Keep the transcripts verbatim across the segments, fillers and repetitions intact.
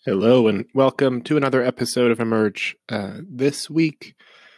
Hello and welcome to another episode of Emerge. Uh, this week,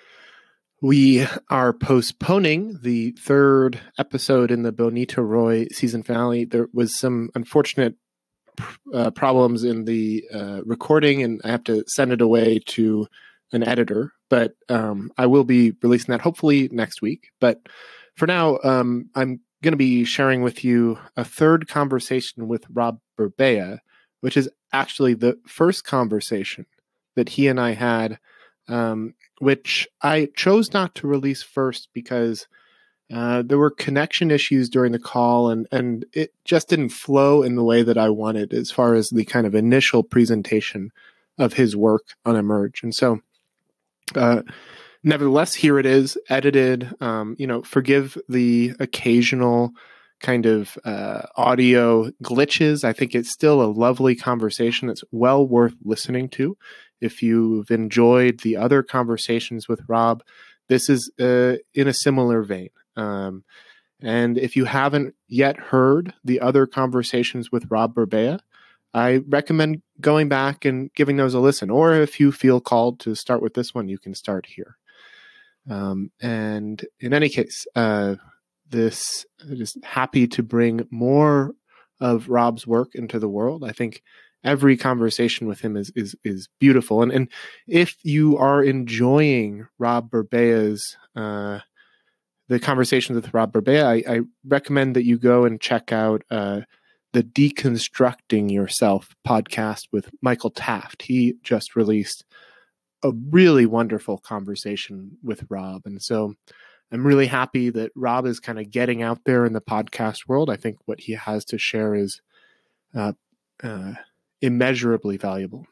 we are postponing the third episode in the Bonita Roy season finale. There was some unfortunate uh, problems in the uh, recording, and I have to send it away to an editor. But um, I will be releasing that hopefully next week. But for now, um, I'm going to be sharing with you a third conversation with Rob Burbea, which is actually the first conversation that he and I had, um, which I chose not to release first because uh, there were connection issues during the call, and, and it just didn't flow in the way that I wanted as far as the kind of initial presentation of his work on Emerge. And so, uh, nevertheless, here it is, edited. Um, you know, forgive the occasional kind of uh, audio glitches. I think it's still a lovely conversation that's well worth listening to. If you've enjoyed the other conversations with Rob, this is uh, in a similar vein. Um, and if you haven't yet heard the other conversations with Rob Burbea, I recommend going back and giving those a listen. Or if you feel called to start with this one, you can start here. Um, and in any case, uh, This just happy to bring more of Rob's work into the world. I think every conversation with him is is is beautiful. And and if you are enjoying Rob Burbea's uh, the conversations with Rob Burbea, I, I recommend that you go and check out uh, the Deconstructing Yourself podcast with Michael Taft. He just released a really wonderful conversation with Rob, and so I'm really happy that Rob is kind of getting out there in the podcast world. I think what he has to share is uh, uh, immeasurably valuable.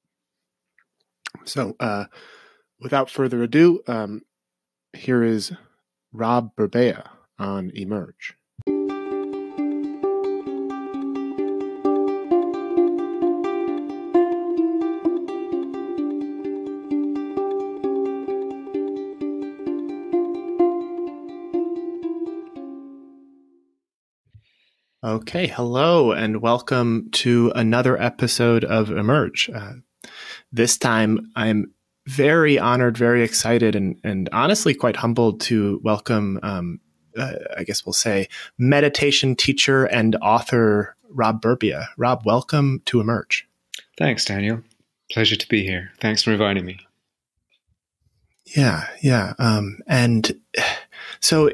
So uh, without further ado, um, here is Rob Burbea on Emerge. Okay, hello and welcome to another episode of Emerge. Uh, this time, I'm very honored, very excited, and, and honestly quite humbled to welcome, um, uh, I guess we'll say, meditation teacher and author Rob Burbea. Rob, welcome to Emerge. Thanks, Daniel. Pleasure to be here. Thanks for inviting me. Yeah, yeah. Um, and so,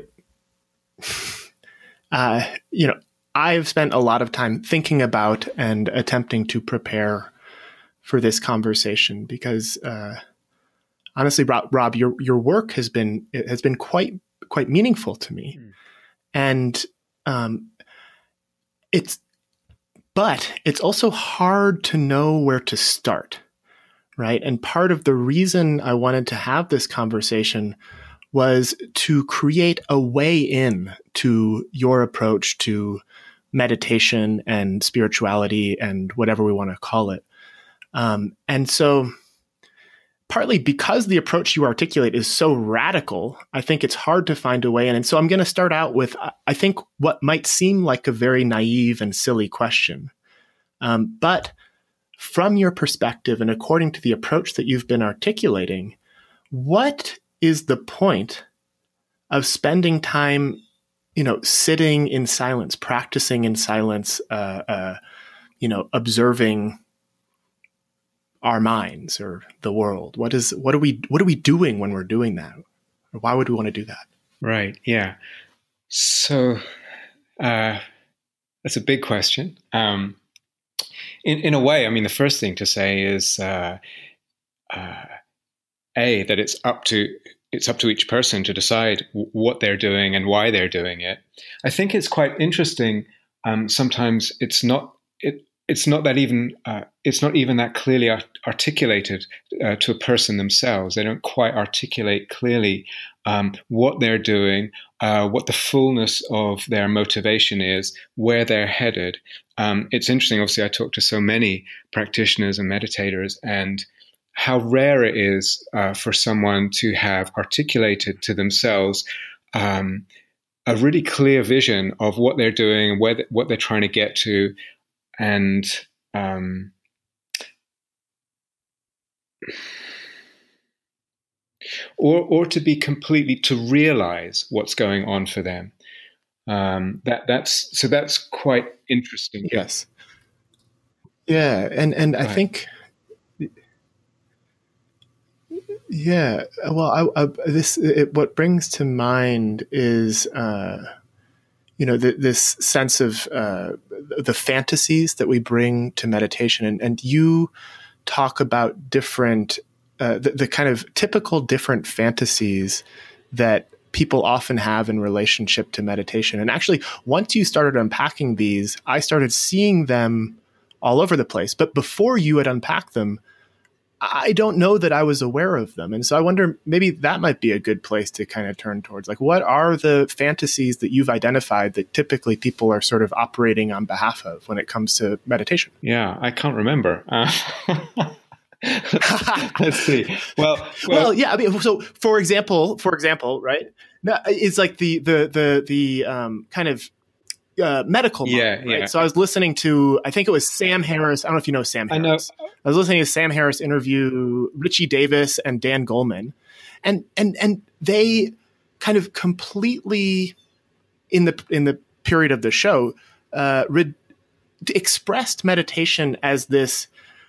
uh, you know, I've spent a lot of time thinking about and attempting to prepare for this conversation because, uh, honestly, Rob, Rob, your your work has been it has been quite quite meaningful to me, mm. and um, it's but it's also hard to know where to start, right? And part of the reason I wanted to have this conversation was to create a way in to your approach to meditation and spirituality and whatever we want to call it. Um, and so partly because the approach you articulate is so radical, I think it's hard to find a way in. And so I'm going to start out with, I think, what might seem like a very naive and silly question. Um, but from your perspective and according to the approach that you've been articulating, what is the point of spending time, you know, sitting in silence, practicing in silence, uh, uh, you know, observing our minds or the world? What is, what are we, what are we doing when we're doing that? Or why would we want to do that? Right. Yeah. So, uh, that's a big question. Um, in, in a way, I mean, the first thing to say is, uh, uh, A, that it's up to, it's up to each person to decide w- what they're doing and why they're doing it. I think it's quite interesting. Um, sometimes it's not, it, it's not that even, uh, it's not even that clearly art- articulated uh, to a person themselves. They don't quite articulate clearly um, what they're doing, uh, what the fullness of their motivation is, where they're headed. Um, it's interesting. Obviously, I talk to so many practitioners and meditators, and how rare it is uh, for someone to have articulated to themselves um, a really clear vision of what they're doing and where th- what they're trying to get to, and um, or or to be completely, to realize what's going on for them. Um, that that's so that's quite interesting. Yes. Yeah, and and I think, yeah. Well, I, I, this it, what brings to mind is, uh, you know, the, this sense of uh, the fantasies that we bring to meditation, and and you talk about different, uh, the, the kind of typical different fantasies that people often have in relationship to meditation. And actually, once you started unpacking these, I started seeing them all over the place. But before you had unpacked them, I don't know that I was aware of them. And so I wonder, maybe that might be a good place to kind of turn towards. Like, what are the fantasies that you've identified that typically people are sort of operating on behalf of when it comes to meditation? Yeah, I can't remember. Uh, let's see. Well, well, well, yeah. I mean, so for example, for example, right? Now, it's like the the the the um, kind of uh, medical model, yeah, right? yeah. So I was listening to, I think it was Sam Harris. I don't know if you know Sam Harris. I know. I was listening to Sam Harris interview Richie Davis and Dan Goleman, and and and they kind of completely in the in the period of the show uh, re- expressed meditation as this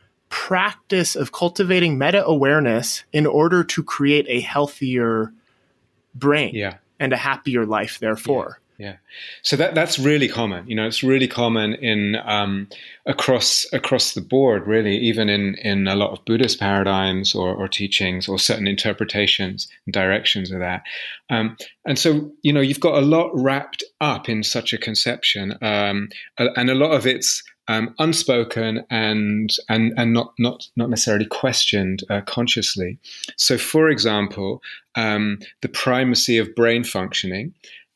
practice of cultivating meta awareness in order to create a healthier brain yeah. and a happier life. Therefore. Yeah. Yeah, so that that's really common. You know, it's really common in um, across across the board. Really, even in, in a lot of Buddhist paradigms or, or teachings or certain interpretations and directions of that. Um, and so, you know, you've got a lot wrapped up in such a conception, um, and a lot of it's um, unspoken and and and not not not necessarily questioned uh, consciously. So, for example, um, the primacy of brain functioning.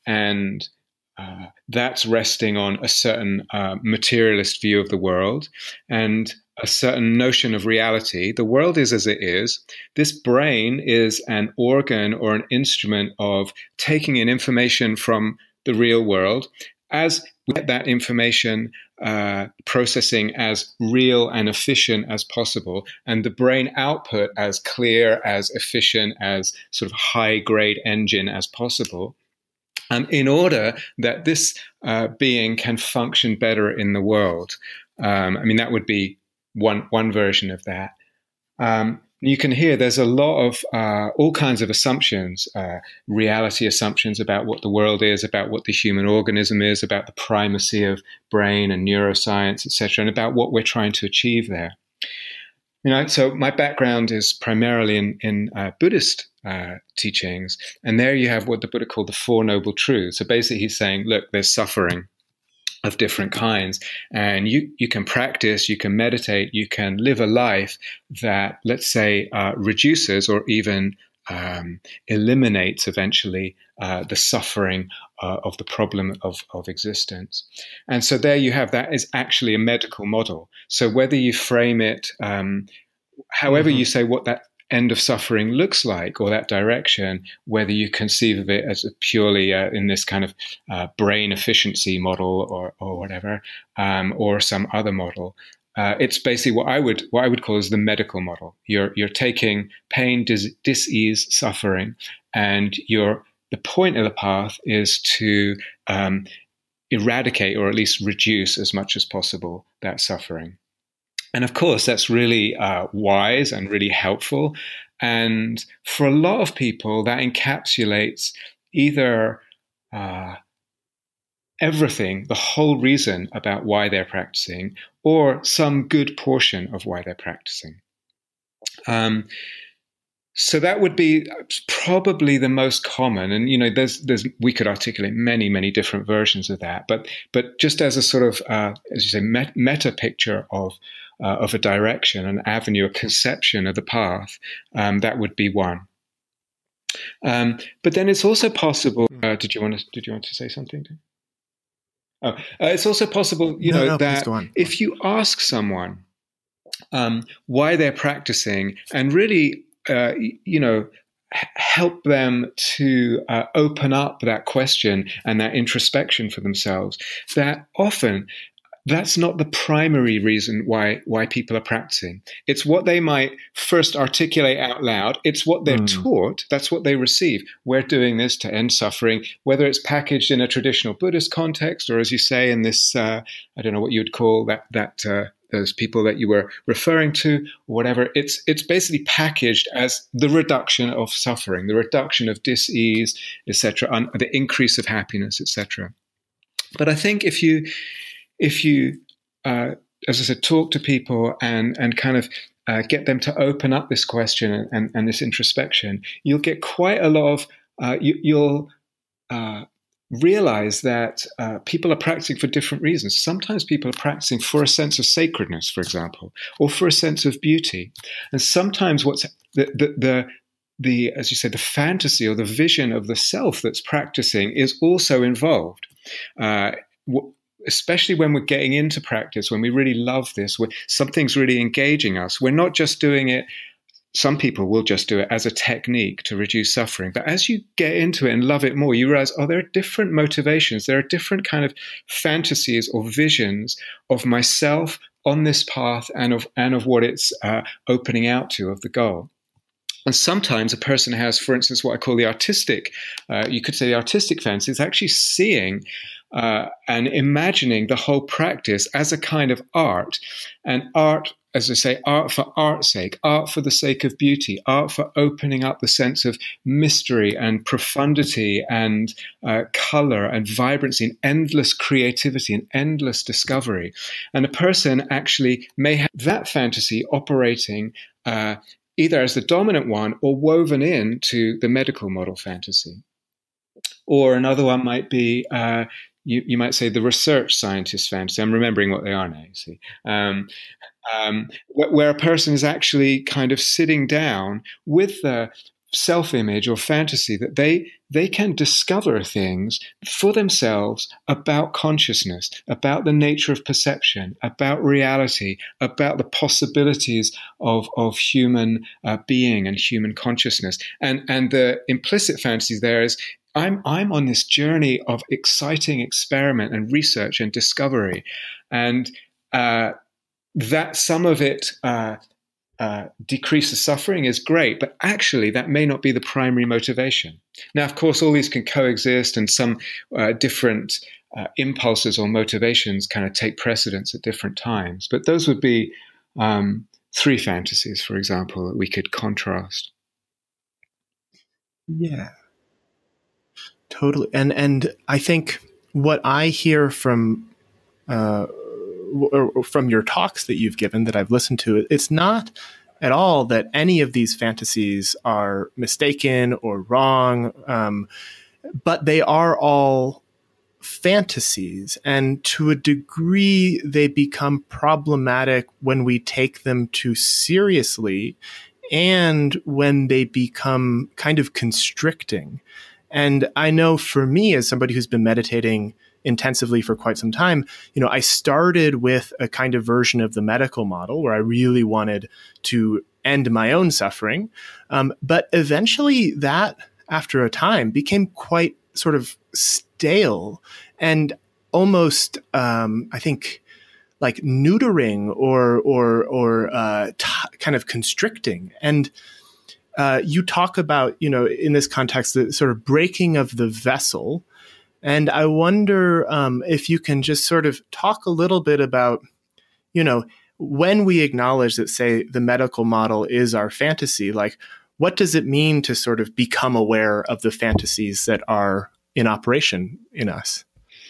And uh, that's resting on a certain uh, materialist view of the world and a certain notion of reality. The world is as it is. This brain is an organ or an instrument of taking in information from the real world. As we get that information uh, processing as real and efficient as possible, and the brain output as clear, as efficient, as sort of high-grade engine as possible. Um, in order that this uh, being can function better in the world. Um, I mean, that would be one one version of that. Um, you can hear there's a lot of uh, all kinds of assumptions, uh, reality assumptions about what the world is, about what the human organism is, about the primacy of brain and neuroscience, et cetera, and about what we're trying to achieve there. You know, so my background is primarily in, in uh, Buddhist uh, teachings, and there you have what the Buddha called the Four Noble Truths. So basically he's saying, look, there's suffering of different kinds, and you, you can practice, you can meditate, you can live a life that, let's say, uh, reduces or even um, eliminates eventually uh, the suffering uh, of the problem of, of existence. And so there you have, that is actually a medical model. So whether you frame it, um, however mm-hmm. you say what that end of suffering looks like, or that direction, whether you conceive of it as a purely uh, in this kind of uh, brain efficiency model or, or whatever, um, or some other model, Uh, it's basically what I would what I would call as the medical model. You're you're taking pain, dis- dis-ease, suffering, and you're the point of the path is to um, eradicate or at least reduce as much as possible that suffering. And of course, that's really uh, wise and really helpful. And for a lot of people, that encapsulates either uh, everything, the whole reason about why they're practicing, or some good portion of why they're practicing. Um, so that would be probably the most common. And, you know, there's, there's, we could articulate many, many different versions of that. But, but just as a sort of, uh, as you say, met, meta picture of, uh, of a direction, an avenue, a conception of the path, um, that would be one. Um, but then it's also possible. Uh, did you want to? Did you want to say something? Oh, uh, it's also possible, you no, know, no, that if you ask someone um, why they're practicing and really, uh, you know, h- help them to uh, open up that question and that introspection for themselves, that often that's not the primary reason why why people are practicing. It's what they might first articulate out loud. It's what they're mm. taught. That's what they receive. We're doing this to end suffering, whether it's packaged in a traditional Buddhist context, or as you say, in this, uh, I don't know what you would call that, that uh, those people that you were referring to, or whatever. It's, it's basically packaged as the reduction of suffering, the reduction of dis-ease, et cetera, and the increase of happiness, et cetera. But I think if you If you, uh, as I said, talk to people and and kind of uh, get them to open up this question and, and, and this introspection, you'll get quite a lot of, uh, you, you'll uh, realize that uh, people are practicing for different reasons. Sometimes people are practicing for a sense of sacredness, for example, or for a sense of beauty. And sometimes what's the, the, the the, as you said, the fantasy or the vision of the self that's practicing is also involved. Uh, w- especially when we're getting into practice, when we really love this, when something's really engaging us. We're not just doing it. Some people will just do it as a technique to reduce suffering. But as you get into it and love it more, you realize, oh, there are different motivations. There are different kind of fantasies or visions of myself on this path and of, and of what it's uh, opening out to, of the goal. And sometimes a person has, for instance, what I call the artistic, uh, you could say the artistic fancy is actually seeing uh, and imagining the whole practice as a kind of art. And art, as I say, art for art's sake, art for the sake of beauty, art for opening up the sense of mystery and profundity and uh, color and vibrancy and endless creativity and endless discovery. And a person actually may have that fantasy operating uh, either as the dominant one or woven into the medical model fantasy. Or another one might be, uh, you, you might say, the research scientist fantasy. I'm remembering what they are now, you see. Um, um, where, where a person is actually kind of sitting down with the self-image or fantasy that they they can discover things for themselves about consciousness, about the nature of perception, about reality, about the possibilities of of human uh, being and human consciousness. And and the implicit fantasy there is, I'm I'm on this journey of exciting experiment and research and discovery, and uh, that some of it uh, Uh, decrease the suffering is great, but actually that may not be the primary motivation. Now, of course, all these can coexist, and some uh, different uh, impulses or motivations kind of take precedence at different times. But those would be um, three fantasies, for example, that we could contrast. Yeah, totally. And and I think what I hear from uh, or from your talks that you've given that I've listened to, it's not at all that any of these fantasies are mistaken or wrong, um, but they are all fantasies. And to a degree, they become problematic when we take them too seriously and when they become kind of constricting. And I know for me, as somebody who's been meditating intensively for quite some time, you know, I started with a kind of version of the medical model where I really wanted to end my own suffering. Um, but eventually that, after a time, became quite sort of stale and almost, um, I think, like neutering or, or, or uh, t- kind of constricting. And uh, you talk about, you know, in this context, the sort of breaking of the vessel. And I wonder um, if you can just sort of talk a little bit about, you know, when we acknowledge that, say, the medical model is our fantasy, like, what does it mean to sort of become aware of the fantasies that are in operation in us?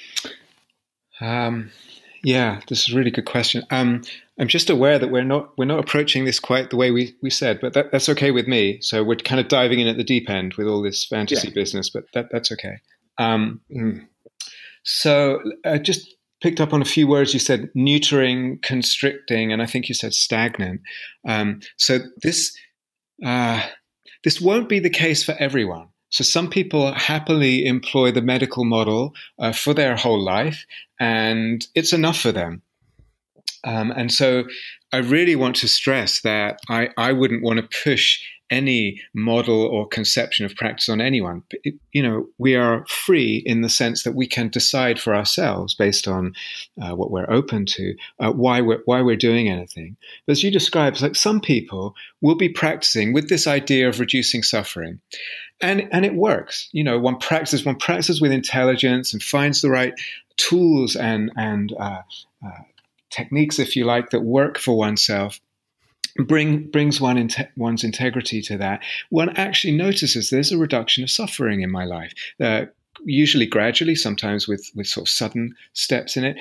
Um, yeah, this is a really good question. Um, I'm just aware that we're not we're not approaching this quite the way we, we said, but that, that's okay with me. So we're kind of diving in at the deep end with all this fantasy yeah. business, but that, that's okay. Um, so I just picked up on a few words. You said neutering, constricting, and I think you said stagnant. Um, so this uh, this won't be the case for everyone. So some people happily employ the medical model uh, for their whole life, and it's enough for them. Um, and so I really want to stress that I, I wouldn't want to push any model or conception of practice on anyone. It, you know, we are free in the sense that we can decide for ourselves based on uh, what we're open to, uh, why we're why we're doing anything. But as you described, it's like some people will be practicing with this idea of reducing suffering, and and it works. You know, one practices one practices with intelligence and finds the right tools and and uh, uh, techniques, if you like, that work for oneself. Bring brings one inte- one's integrity to that. One actually notices there's a reduction of suffering in my life, uh, usually gradually, sometimes with with sort of sudden steps in it.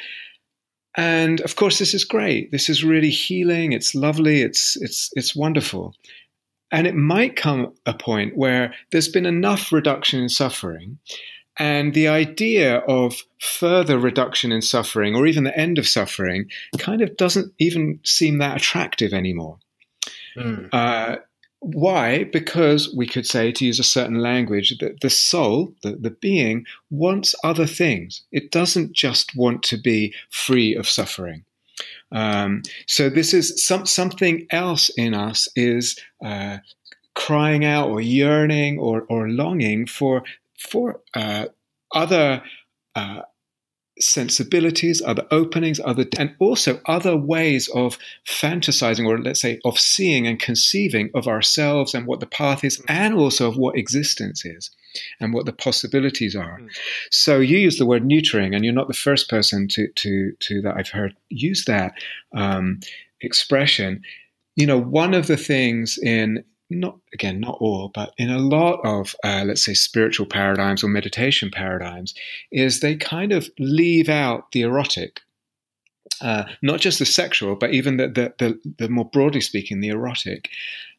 And of course, this is great. This is really healing. It's lovely. It's it's it's wonderful. And it might come a point where there's been enough reduction in suffering, and the idea of further reduction in suffering, or even the end of suffering, kind of doesn't even seem that attractive anymore. Mm. Uh, why? Because we could say, to use a certain language, that the soul, the, the being, wants other things. It doesn't just want to be free of suffering. Um, so this is some, something else in us is uh, crying out or yearning or, or longing for for uh, other uh, sensibilities, other openings, other and also other ways of fantasizing, or let's say of seeing and conceiving of ourselves and what the path is, and also of what existence is and what the possibilities are. Mm. So you use the word neutering, and you're not the first person to to to that I've heard use that um, expression. You know, one of the things in Not again, not all, but in a lot of, uh, let's say, spiritual paradigms or meditation paradigms, is they kind of leave out the erotic, uh, not just the sexual, but even the, the, the, the more broadly speaking, the erotic.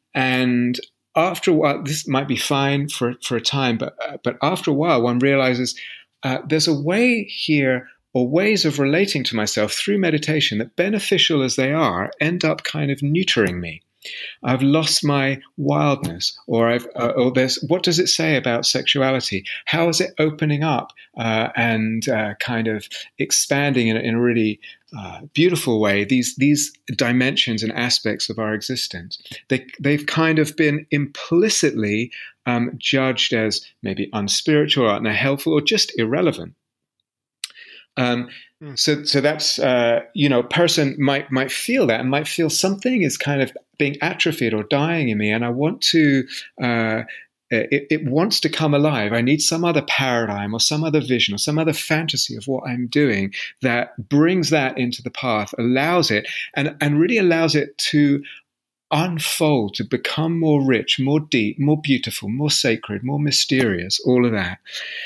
And after a while, this might be fine for, for a time, but uh, but after a while, one realizes uh, there's a way here, or ways of relating to myself through meditation that, beneficial as they are, end up kind of neutering me. I've lost my wildness, or I've, uh, or there's, what does it say about sexuality? How is it opening up uh, and uh, kind of expanding in, in a really uh, beautiful way these these dimensions and aspects of our existence? They they've kind of been implicitly um, judged as maybe unspiritual or unhelpful or just irrelevant. Um, So, so that's uh, you know, a person might might feel that and might feel something is kind of being atrophied or dying in me, and I want to. Uh, it, it wants to come alive. I need some other paradigm or some other vision or some other fantasy of what I'm doing that brings that into the path, allows it, and and really allows it to unfold, to become more rich, more deep, more beautiful, more sacred, more mysterious. All of that.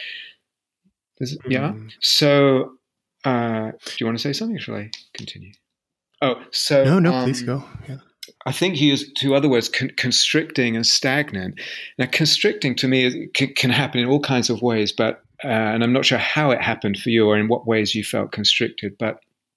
Does, yeah. Mm. So. Uh, do you want to say something, or shall I continue? Oh, so no, no, um, please go. Yeah. I think you used two other words, con- constricting and stagnant. Now, constricting to me is, can, can happen in all kinds of ways, but uh, and I'm not sure how it happened for you or in what ways you felt constricted. But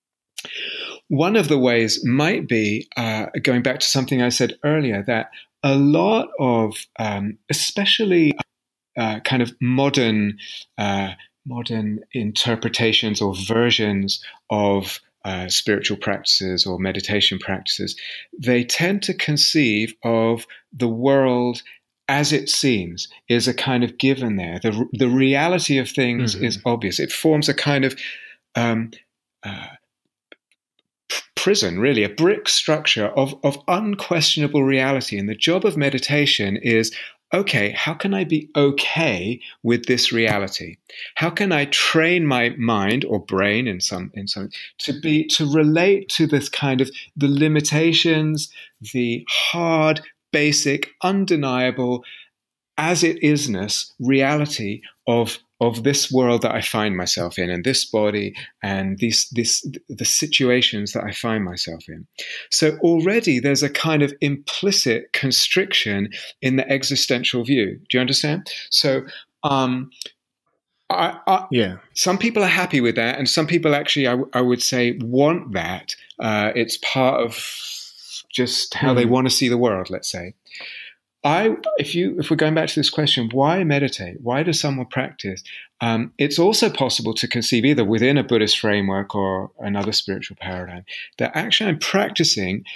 one of the ways might be uh, going back to something I said earlier, that a lot of, um, especially uh, kind of modern. Uh, modern interpretations or versions of uh, spiritual practices or meditation practices, they tend to conceive of the world as it seems, is a kind of given there. The, the reality of things mm-hmm. is obvious. It forms a kind of um, uh, prison, really, a brick structure of, of unquestionable reality. And the job of meditation is, okay, how can I be okay with this reality? How can I train my mind or brain in some in some to be to relate to this kind of the limitations, the hard, basic, undeniable, as it isness reality of of this world that I find myself in, and this body, and these this the situations that I find myself in. So already there's a kind of implicit constriction in the existential view. Do you understand? So um, I, I, yeah, some people are happy with that, and some people actually, I, w- I would say, want that. Uh, it's part of just how mm. they want to see the world, let's say. I, if you, if we're going back to this question, why meditate? Why does someone practice? Um, it's also possible to conceive either within a Buddhist framework or another spiritual paradigm that actually I'm practicing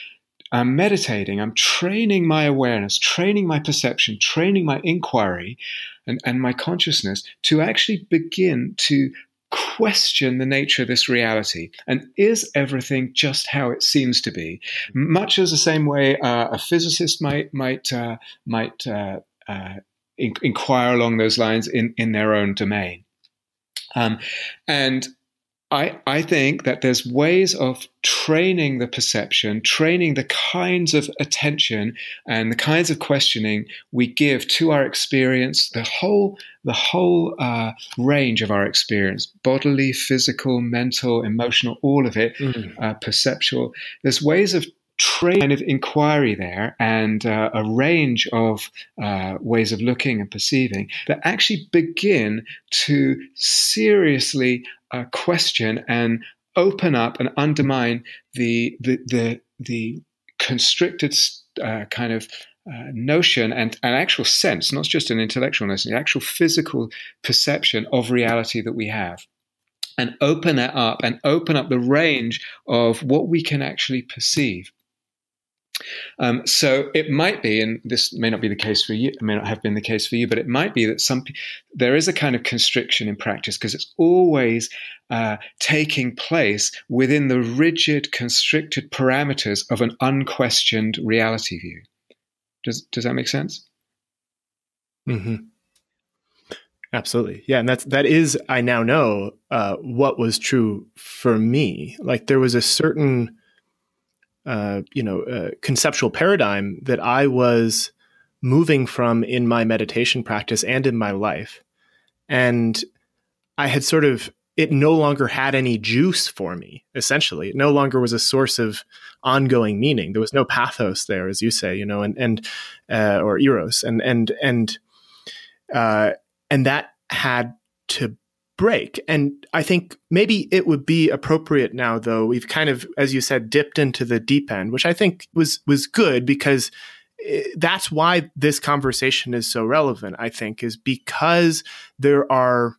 I'm meditating, I'm training my awareness, training my perception, training my inquiry and, and my consciousness to actually begin to question the nature of this reality. And is everything just how it seems to be? Much as the same way uh, a physicist might might uh, might uh, uh, in- inquire along those lines in, in their own domain. Um, and I, I think that there's ways of training the perception, training the kinds of attention and the kinds of questioning we give to our experience, the whole the whole uh, range of our experience, bodily, physical, mental, emotional, all of it, mm. uh, perceptual. There's ways of training kind of inquiry there and uh, a range of uh, ways of looking and perceiving that actually begin to seriously Uh, question and open up and undermine the the the, the constricted uh, kind of uh, notion and an actual sense, not just an intellectual notion, the actual physical perception of reality that we have, and open that up and open up the range of what we can actually perceive. Um, so it might be, and this may not be the case for you, it may not have been the case for you, but it might be that some there is a kind of constriction in practice because it's always uh, taking place within the rigid, constricted parameters of an unquestioned reality view. Does does that make sense? Mm-hmm. Absolutely, yeah, and that's that is I now know uh, what was true for me. Like there was a certain Uh, you know, uh, conceptual paradigm that I was moving from in my meditation practice and in my life. And I had sort of, it no longer had any juice for me, essentially. It no longer was a source of ongoing meaning. There was no pathos there, as you say, you know, and, and, uh, or eros. And, and, and, uh, and that had to break. And I think maybe it would be appropriate now, though, we've kind of, as you said, dipped into the deep end, which I think was was good because that's why this conversation is so relevant, I think, is because there are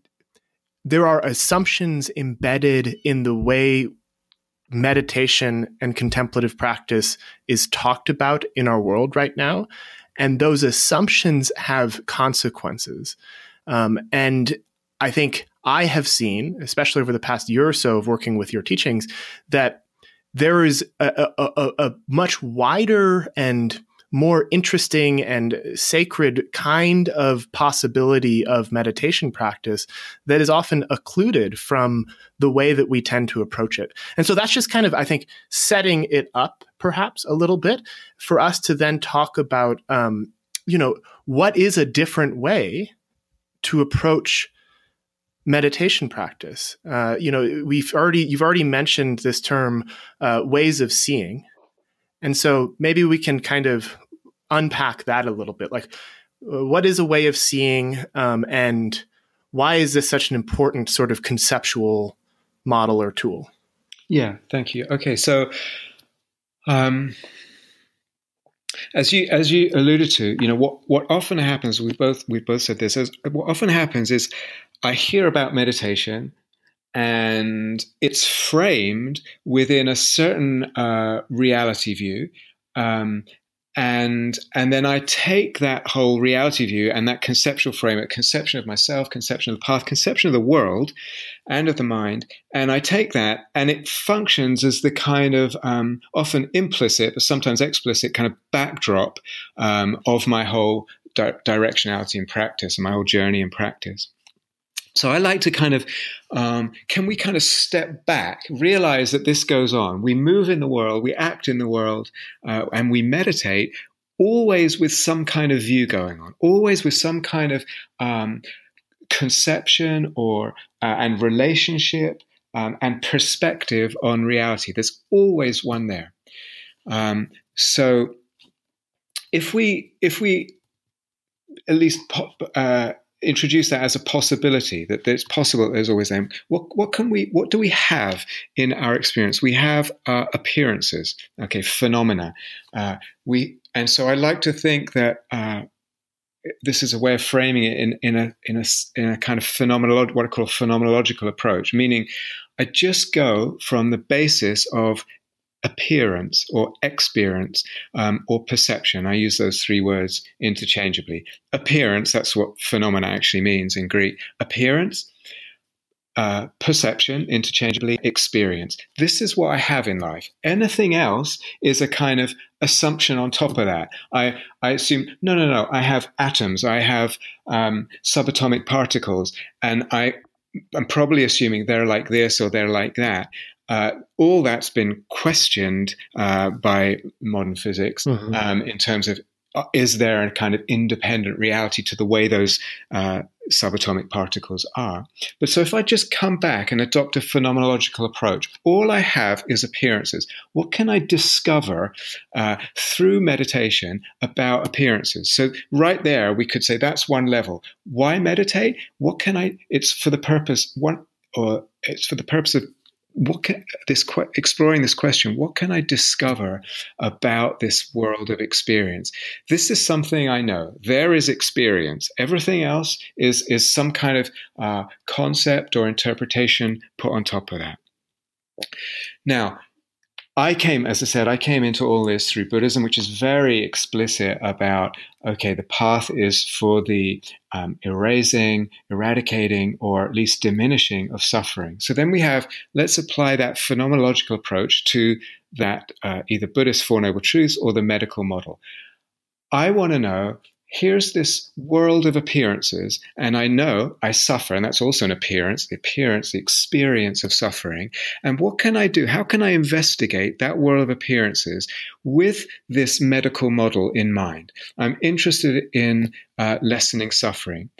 there are assumptions embedded in the way meditation and contemplative practice is talked about in our world right now. And those assumptions have consequences. Um, and I think I have seen, especially over the past year or so of working with your teachings, that there is a, a, a, a much wider and more interesting and sacred kind of possibility of meditation practice that is often occluded from the way that we tend to approach it. And so that's just kind of, I think, setting it up perhaps a little bit for us to then talk about, um, you know, what is a different way to approach meditation practice. Uh, you know, we've already you've already mentioned this term, uh, ways of seeing, and so maybe we can kind of unpack that a little bit. Like, what is a way of seeing, um, and why is this such an important sort of conceptual model or tool? Yeah, thank you. Okay, so um, as you as you alluded to, you know, what what often happens, we both we both said this, as what often happens is I hear about meditation and it's framed within a certain uh, reality view. Um, and and then I take that whole reality view and that conceptual framework, conception of myself, conception of the path, conception of the world and of the mind, and I take that and it functions as the kind of um, often implicit, but sometimes explicit kind of backdrop um, of my whole di- directionality in practice and my whole journey in practice. So I like to kind of, um, can we kind of step back, realize that this goes on. We move in the world, we act in the world, uh, and we meditate always with some kind of view going on, always with some kind of um, conception or uh, and relationship um, and perspective on reality. There's always one there. Um, so if we, if we at least pop, uh, introduce that as a possibility, that it's possible there's always aim. What what can we what do we have in our experience? We have uh, appearances, okay, phenomena. Uh, we and so I like to think that uh, this is a way of framing it in in a in a in a kind of phenomenological, what I call a phenomenological approach, meaning I just go from the basis of appearance or experience um, or perception. I use those three words interchangeably. Appearance, that's what phenomena actually means in Greek. Appearance, uh, perception, interchangeably, experience. This is what I have in life. Anything else is a kind of assumption on top of that. I, I assume, no, no, no, I have atoms, I have um, subatomic particles, and I, I'm probably assuming they're like this or they're like that. Uh, all that's been questioned uh, by modern physics mm-hmm. um, in terms of uh, is there a kind of independent reality to the way those uh, subatomic particles are. But so if I just come back and adopt a phenomenological approach, all I have is appearances. What can I discover uh, through meditation about appearances? So right there, we could say that's one level. Why meditate? What can I, it's for the purpose, one, or it's for the purpose of What can, this exploring this question, what can I discover about this world of experience? This is something I know. There is experience. Everything else is, is some kind of uh, concept or interpretation put on top of that. Now, I came, as I said, I came into all this through Buddhism, which is very explicit about, okay, the path is for the um, erasing, eradicating, or at least diminishing of suffering. So then we have, let's apply that phenomenological approach to that uh, either Buddhist Four Noble Truths or the medical model. I want to know, here's this world of appearances, and I know I suffer, and that's also an appearance, the appearance, the experience of suffering. And what can I do? How can I investigate that world of appearances with this medical model in mind? I'm interested in uh, lessening suffering.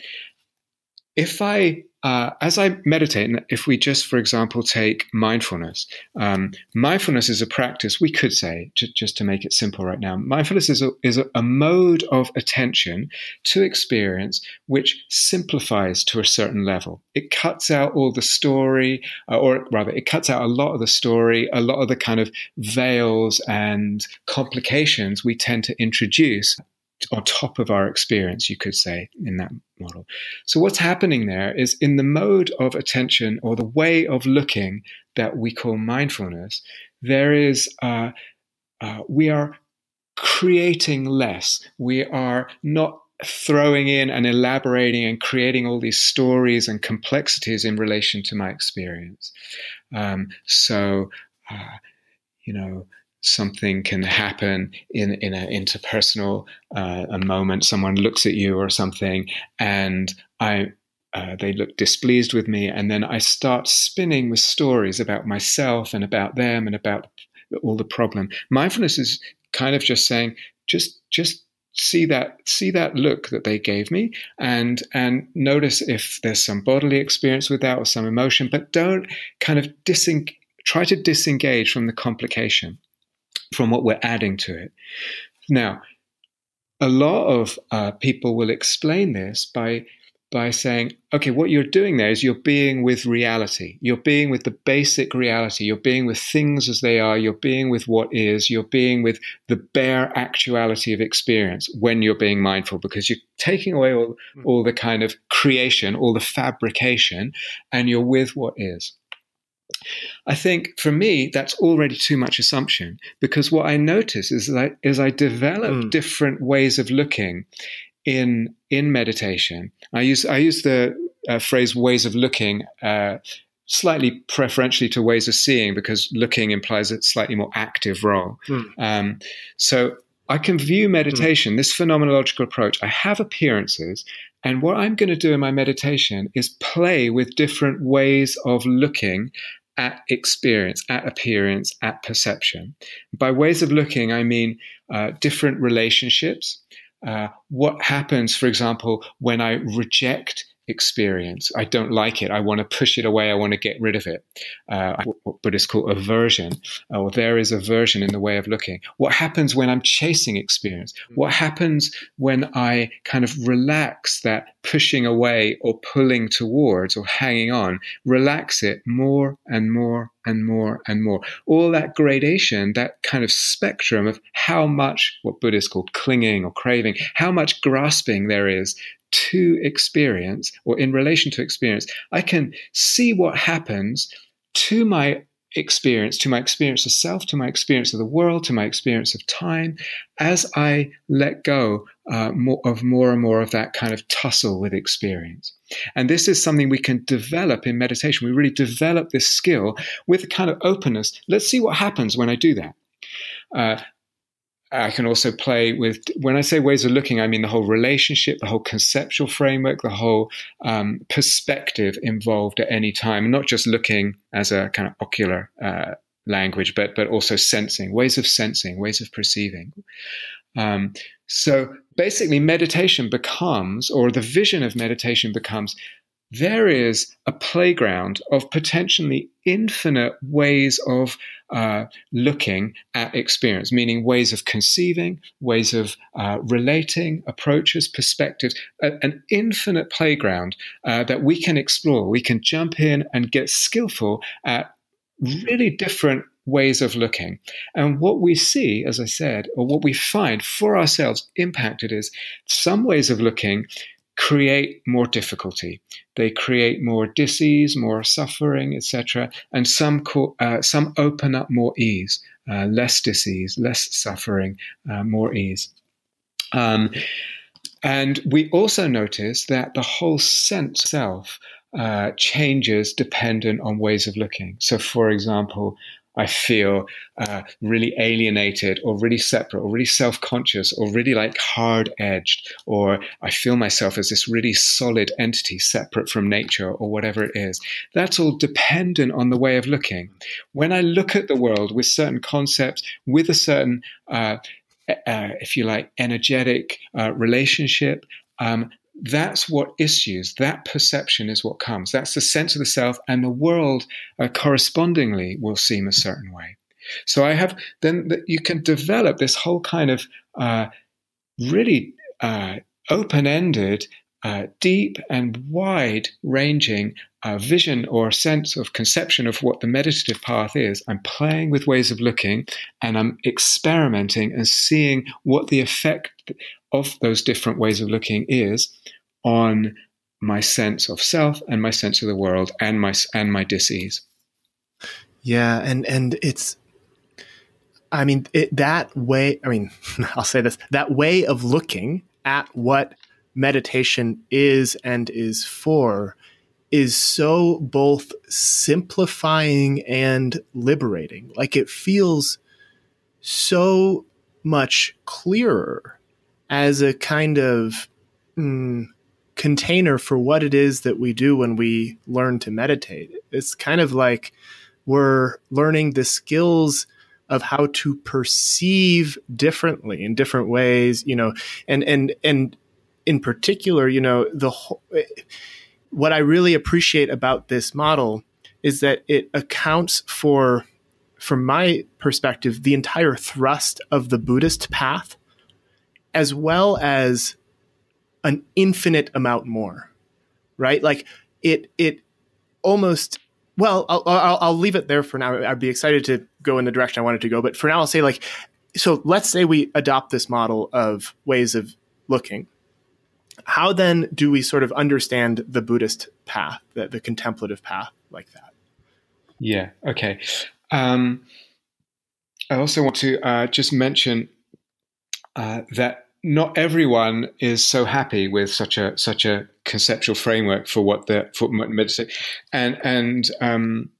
If I, uh, as I meditate, and if we just, for example, take mindfulness, um, mindfulness is a practice, we could say, j- just to make it simple right now, mindfulness is, a, is a, a mode of attention to experience which simplifies to a certain level. It cuts out all the story, uh, or rather, it cuts out a lot of the story, a lot of the kind of veils and complications we tend to introduce on top of our experience, you could say, in that model. So what's happening there is in the mode of attention or the way of looking that we call mindfulness, there is, uh, uh, we are creating less. We are not throwing in and elaborating and creating all these stories and complexities in relation to my experience. Um, so, uh, you know, something can happen in, in an interpersonal uh, a moment. Someone looks at you or something, and I uh, they look displeased with me, and then I start spinning with stories about myself and about them and about all the problem. Mindfulness is kind of just saying, just just see that see that look that they gave me, and and notice if there's some bodily experience with that or some emotion, but don't kind of diseng- try to disengage from the complication, from what we're adding to it. Now, a lot of uh, people will explain this by by saying, okay, what you're doing there is you're being with reality. You're being with the basic reality. You're being with things as they are. You're being with what is. You're being with the bare actuality of experience when you're being mindful, because you're taking away all, all the kind of creation, all the fabrication, and you're with what is. I think for me, that's already too much assumption, because what I notice is that as I develop mm. different ways of looking in in meditation, I use I use the uh, phrase ways of looking uh, slightly preferentially to ways of seeing, because looking implies a slightly more active role. Mm. Um, so I can view meditation, mm. this phenomenological approach. I have appearances, and what I'm going to do in my meditation is play with different ways of looking at experience, at appearance, at perception. By ways of looking, I mean uh, different relationships. Uh, what happens, for example, when I reject experience? I don't like it. I want to push it away. I want to get rid of it. Uh, what Buddhists call aversion, or there is aversion in the way of looking. What happens when I'm chasing experience? What happens when I kind of relax that pushing away or pulling towards or hanging on, relax it more and more and more and more? All that gradation, that kind of spectrum of how much, what Buddhists call clinging or craving, how much grasping there is to experience or in relation to experience. I can see what happens to my experience, to my experience of self, to my experience of the world, to my experience of time, as I let go uh, more, of more and more of that kind of tussle with experience. And this is something we can develop in meditation. We really develop this skill with a kind of openness. Let's see what happens when I do that. Uh, I can also play with, when I say ways of looking, I mean the whole relationship, the whole conceptual framework, the whole um, perspective involved at any time, and not just looking as a kind of ocular uh, language, but but also sensing, ways of sensing, ways of perceiving. Um, so basically meditation becomes, or the vision of meditation becomes, there is a playground of potentially infinite ways of uh, looking at experience, meaning ways of conceiving, ways of uh, relating, approaches, perspectives, a, an infinite playground uh, that we can explore. We can jump in and get skillful at really different ways of looking. And what we see, as I said, or what we find for ourselves impacted is some ways of looking create more difficulty. They create more dis-ease, more suffering, et cetera. And some co- uh, some open up more ease, uh, less dis-ease, less suffering, uh, more ease. Um, and we also notice that the whole sense of self uh, changes dependent on ways of looking. So, for example, I feel uh, really alienated or really separate or really self-conscious or really like hard-edged, or I feel myself as this really solid entity separate from nature or whatever it is. That's all dependent on the way of looking. When I look at the world with certain concepts, with a certain, uh, uh, if you like, energetic uh, relationship, um, that's what issues, that perception is what comes. That's the sense of the self, and the world uh, correspondingly will seem a certain way. So I have, then the, you can develop this whole kind of uh, really uh, open-ended, uh, deep and wide-ranging uh, vision or sense of conception of what the meditative path is. I'm playing with ways of looking, and I'm experimenting and seeing what the effect of those different ways of looking is on my sense of self and my sense of the world and my and my dis-ease. Yeah, and and it's, I mean, it, that way, I mean, I'll say this, that way of looking at what meditation is and is for is so both simplifying and liberating. Like, it feels so much clearer as a kind of mm, container for what it is that we do when we learn to meditate. It's kind of like we're learning the skills of how to perceive differently in different ways, you know, and, and, and in particular, you know, the whole, what I really appreciate about this model is that it accounts for, from my perspective, the entire thrust of the Buddhist path, as well as an infinite amount more, right? Like it, it almost, well, I'll, I'll, I'll leave it there for now. I'd be excited to go in the direction I wanted to go. But for now, I'll say, like, so let's say we adopt this model of ways of looking. How then do we sort of understand the Buddhist path, the, the contemplative path like that? Yeah. Okay. Um, I also want to uh, just mention uh, that not everyone is so happy with such a such a conceptual framework for what the for meditation, and and um,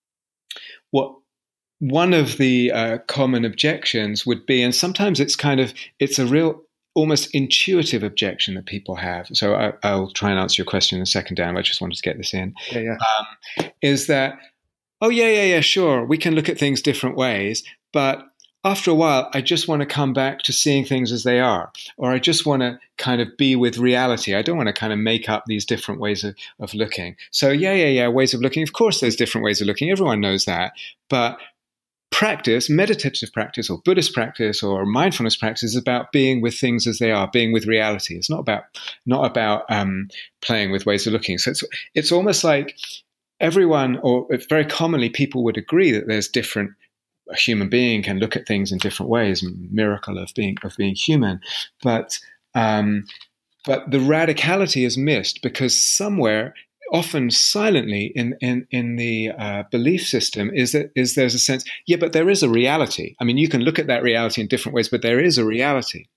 what one of the uh, common objections would be, and sometimes it's kind of it's a real almost intuitive objection that people have. So I, I'll try and answer your question in a second, Dan. I just wanted to get this in. Yeah, yeah. Um, is that oh yeah yeah yeah sure, we can look at things different ways, but after a while, I just want to come back to seeing things as they are, or I just want to kind of be with reality. I don't want to kind of make up these different ways of, of looking. So yeah, yeah, yeah, ways of looking. Of course, there's different ways of looking. Everyone knows that. But practice, meditative practice or Buddhist practice or mindfulness practice is about being with things as they are, being with reality. It's not about not about um, playing with ways of looking. So it's it's almost like everyone, or very commonly, people would agree that there's different. A human being can look at things in different ways, miracle of being of being human, but um, but the radicality is missed because somewhere often silently in in in the uh, belief system is that is there's a sense, yeah, but there is a reality. I mean, you can look at that reality in different ways, but there is a reality.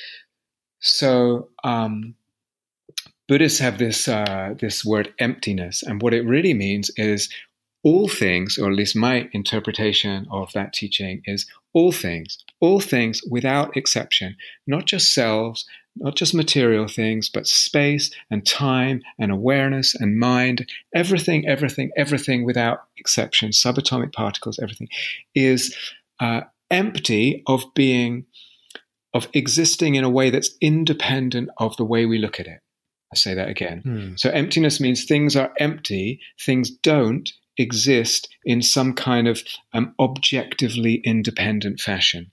So um, Buddhists have this uh, this word emptiness, and what it really means is all things, or at least my interpretation of that teaching is all things, all things without exception, not just selves, not just material things, but space and time and awareness and mind, everything, everything, everything without exception, subatomic particles, everything, is uh, empty of being, of existing in a way that's independent of the way we look at it. I say that again. Hmm. So emptiness means things are empty, things don't exist in some kind of um, objectively independent fashion.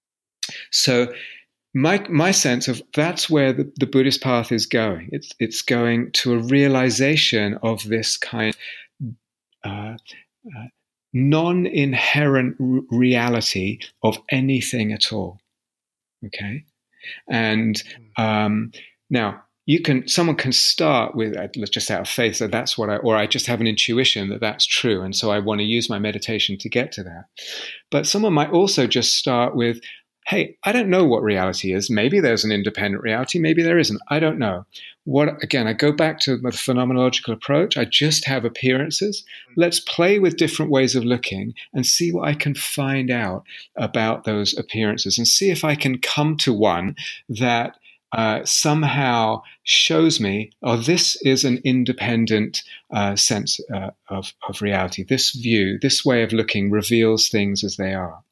So my my sense of that's where the, the Buddhist path is going. It's it's going to a realization of this kind of uh, uh, non-inherent r- reality of anything at all. Okay, and um, now. You can, someone can start with, let's just out of faith, so that's what I, or I just have an intuition that that's true, and so I want to use my meditation to get to that. But someone might also just start with, hey, I don't know what reality is. Maybe there's an independent reality, maybe there isn't. I don't know. What, again, I go back to the phenomenological approach. I just have appearances. Let's play with different ways of looking and see what I can find out about those appearances, and see if I can come to one that Uh, somehow shows me, oh, this is an independent uh, sense uh, of, of reality. This view, this way of looking reveals things as they are.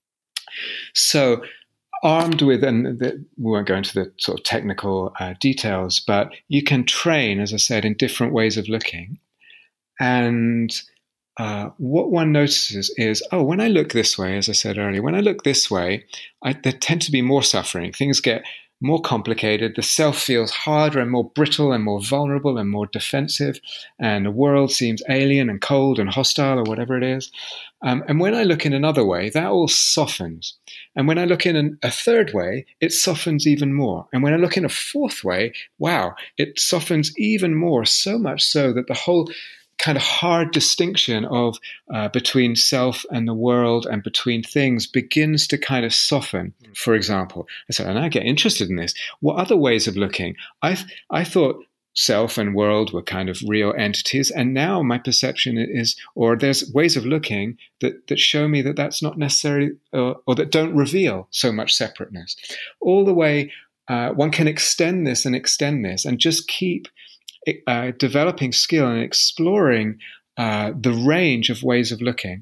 So armed with, and the, we won't go into the sort of technical uh, details, but you can train, as I said, in different ways of looking. And uh, what one notices is, oh, when I look this way, as I said earlier, when I look this way, I, there tend to be more suffering. Things get more complicated. The self feels harder and more brittle and more vulnerable and more defensive, and the world seems alien and cold and hostile, or whatever it is. Um, and when I look in another way, that all softens. And when I look in an, a third way, it softens even more. And when I look in a fourth way, wow, it softens even more, so much so that the whole kind of hard distinction of uh, between self and the world and between things begins to kind of soften. For example, I said, and I get interested in this. What other ways of looking? I th- I thought self and world were kind of real entities, and now my perception is, or there's ways of looking that that show me that that's not necessarily, uh, or that don't reveal so much separateness. All the way, uh, one can extend this and extend this, and just keep Uh, developing skill and exploring uh, the range of ways of looking.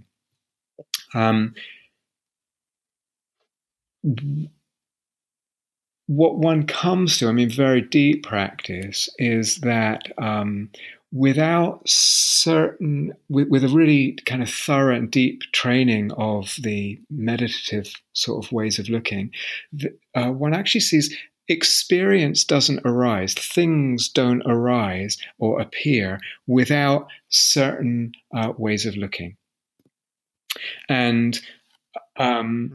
Um, what one comes to, I mean, very deep practice is that um, without certain, with, with a really kind of thorough and deep training of the meditative sort of ways of looking, the, uh, one actually sees experience doesn't arise, things don't arise or appear without certain uh, ways of looking. And um,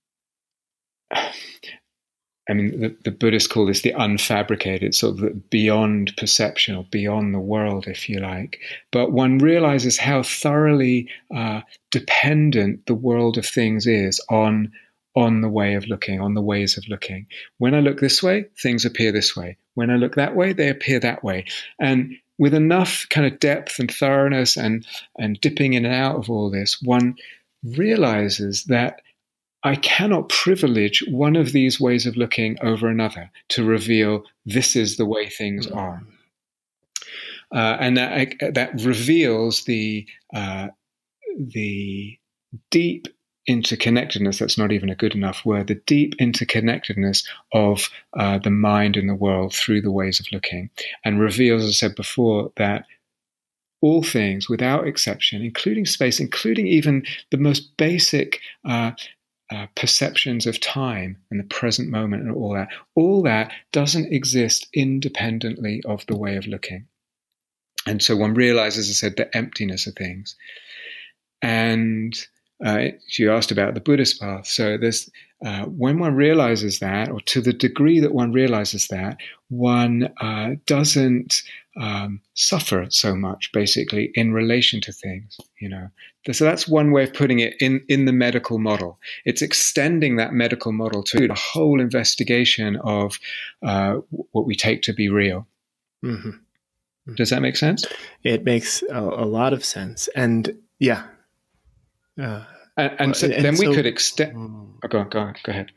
I mean, the, the Buddhists call this the unfabricated, sort of the beyond perception or beyond the world, if you like. But one realizes how thoroughly uh, dependent the world of things is on on the way of looking, on the ways of looking. When I look this way, things appear this way. When I look that way, they appear that way. And with enough kind of depth and thoroughness and, and dipping in and out of all this, one realizes that I cannot privilege one of these ways of looking over another to reveal this is the way things are. Uh, and that, that reveals the uh, the deep interconnectedness, that's not even a good enough word, the deep interconnectedness of uh, the mind and the world through the ways of looking, and reveals, as I said before, that all things, without exception, including space, including even the most basic uh, uh, perceptions of time and the present moment and all that, all that doesn't exist independently of the way of looking. And so one realizes, as I said, the emptiness of things. And Uh, you asked about the Buddhist path. So there's, uh, when one realizes that, or to the degree that one realizes that, one uh, doesn't um, suffer so much, basically, in relation to things, you know. So that's one way of putting it in, in the medical model. It's extending that medical model to a whole investigation of uh, what we take to be real. Mm-hmm. Does that make sense? It makes a, a lot of sense. And yeah. Uh, and, and so and then so, we could extend. Oh, go on, go on, go ahead.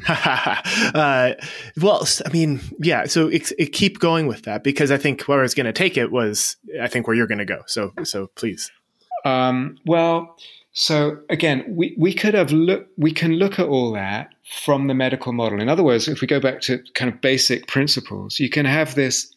uh, well, I mean, yeah. So it, it keep going with that, because I think where I was going to take it was, I think where you're going to go. So, so please. Um, well, so again, we, we could have look. We can look at all that from the medical model. In other words, if we go back to kind of basic principles, you can have this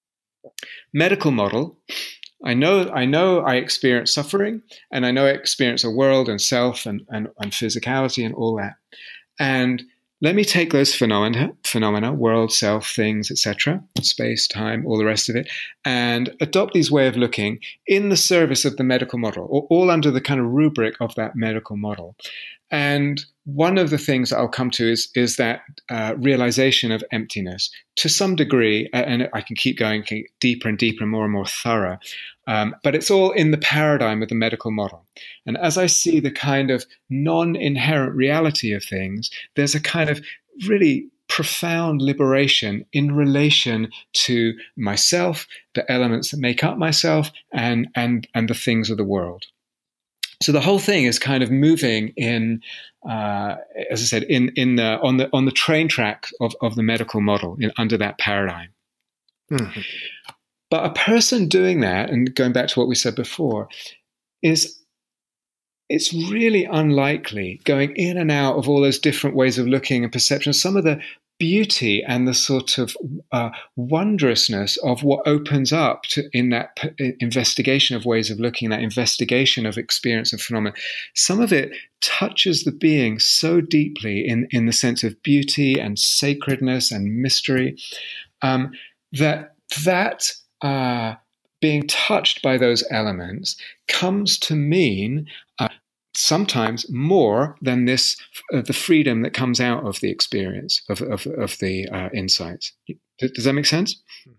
medical model. I know, I know, I experience suffering, and I know I experience a world and self and and, and physicality and all that, and let me take those phenomena, phenomena, world, self, things, et cetera, space, time, all the rest of it, and adopt these way of looking in the service of the medical model, or all under the kind of rubric of that medical model. And one of the things that I'll come to is, is that uh, realization of emptiness to some degree, and I can keep going deeper and deeper and more and more thorough, um, but it's all in the paradigm of the medical model. And as I see the kind of non-inherent reality of things, there's a kind of really profound liberation in relation to myself, the elements that make up myself, and and and the things of the world. So the whole thing is kind of moving in, uh, as I said, in in the on the on the train track of, of the medical model in, under that paradigm. Mm-hmm. But a person doing that, and going back to what we said before, is it's really unlikely going in and out of all those different ways of looking and perception. Some of the beauty and the sort of uh, wondrousness of what opens up to, in that p- investigation of ways of looking, that investigation of experience and phenomena. Some of it touches the being so deeply in, in the sense of beauty and sacredness and mystery, um, that that uh, being touched by those elements comes to mean uh, sometimes more than this, uh, the freedom that comes out of the experience of of, of the uh, insights. Does that make sense?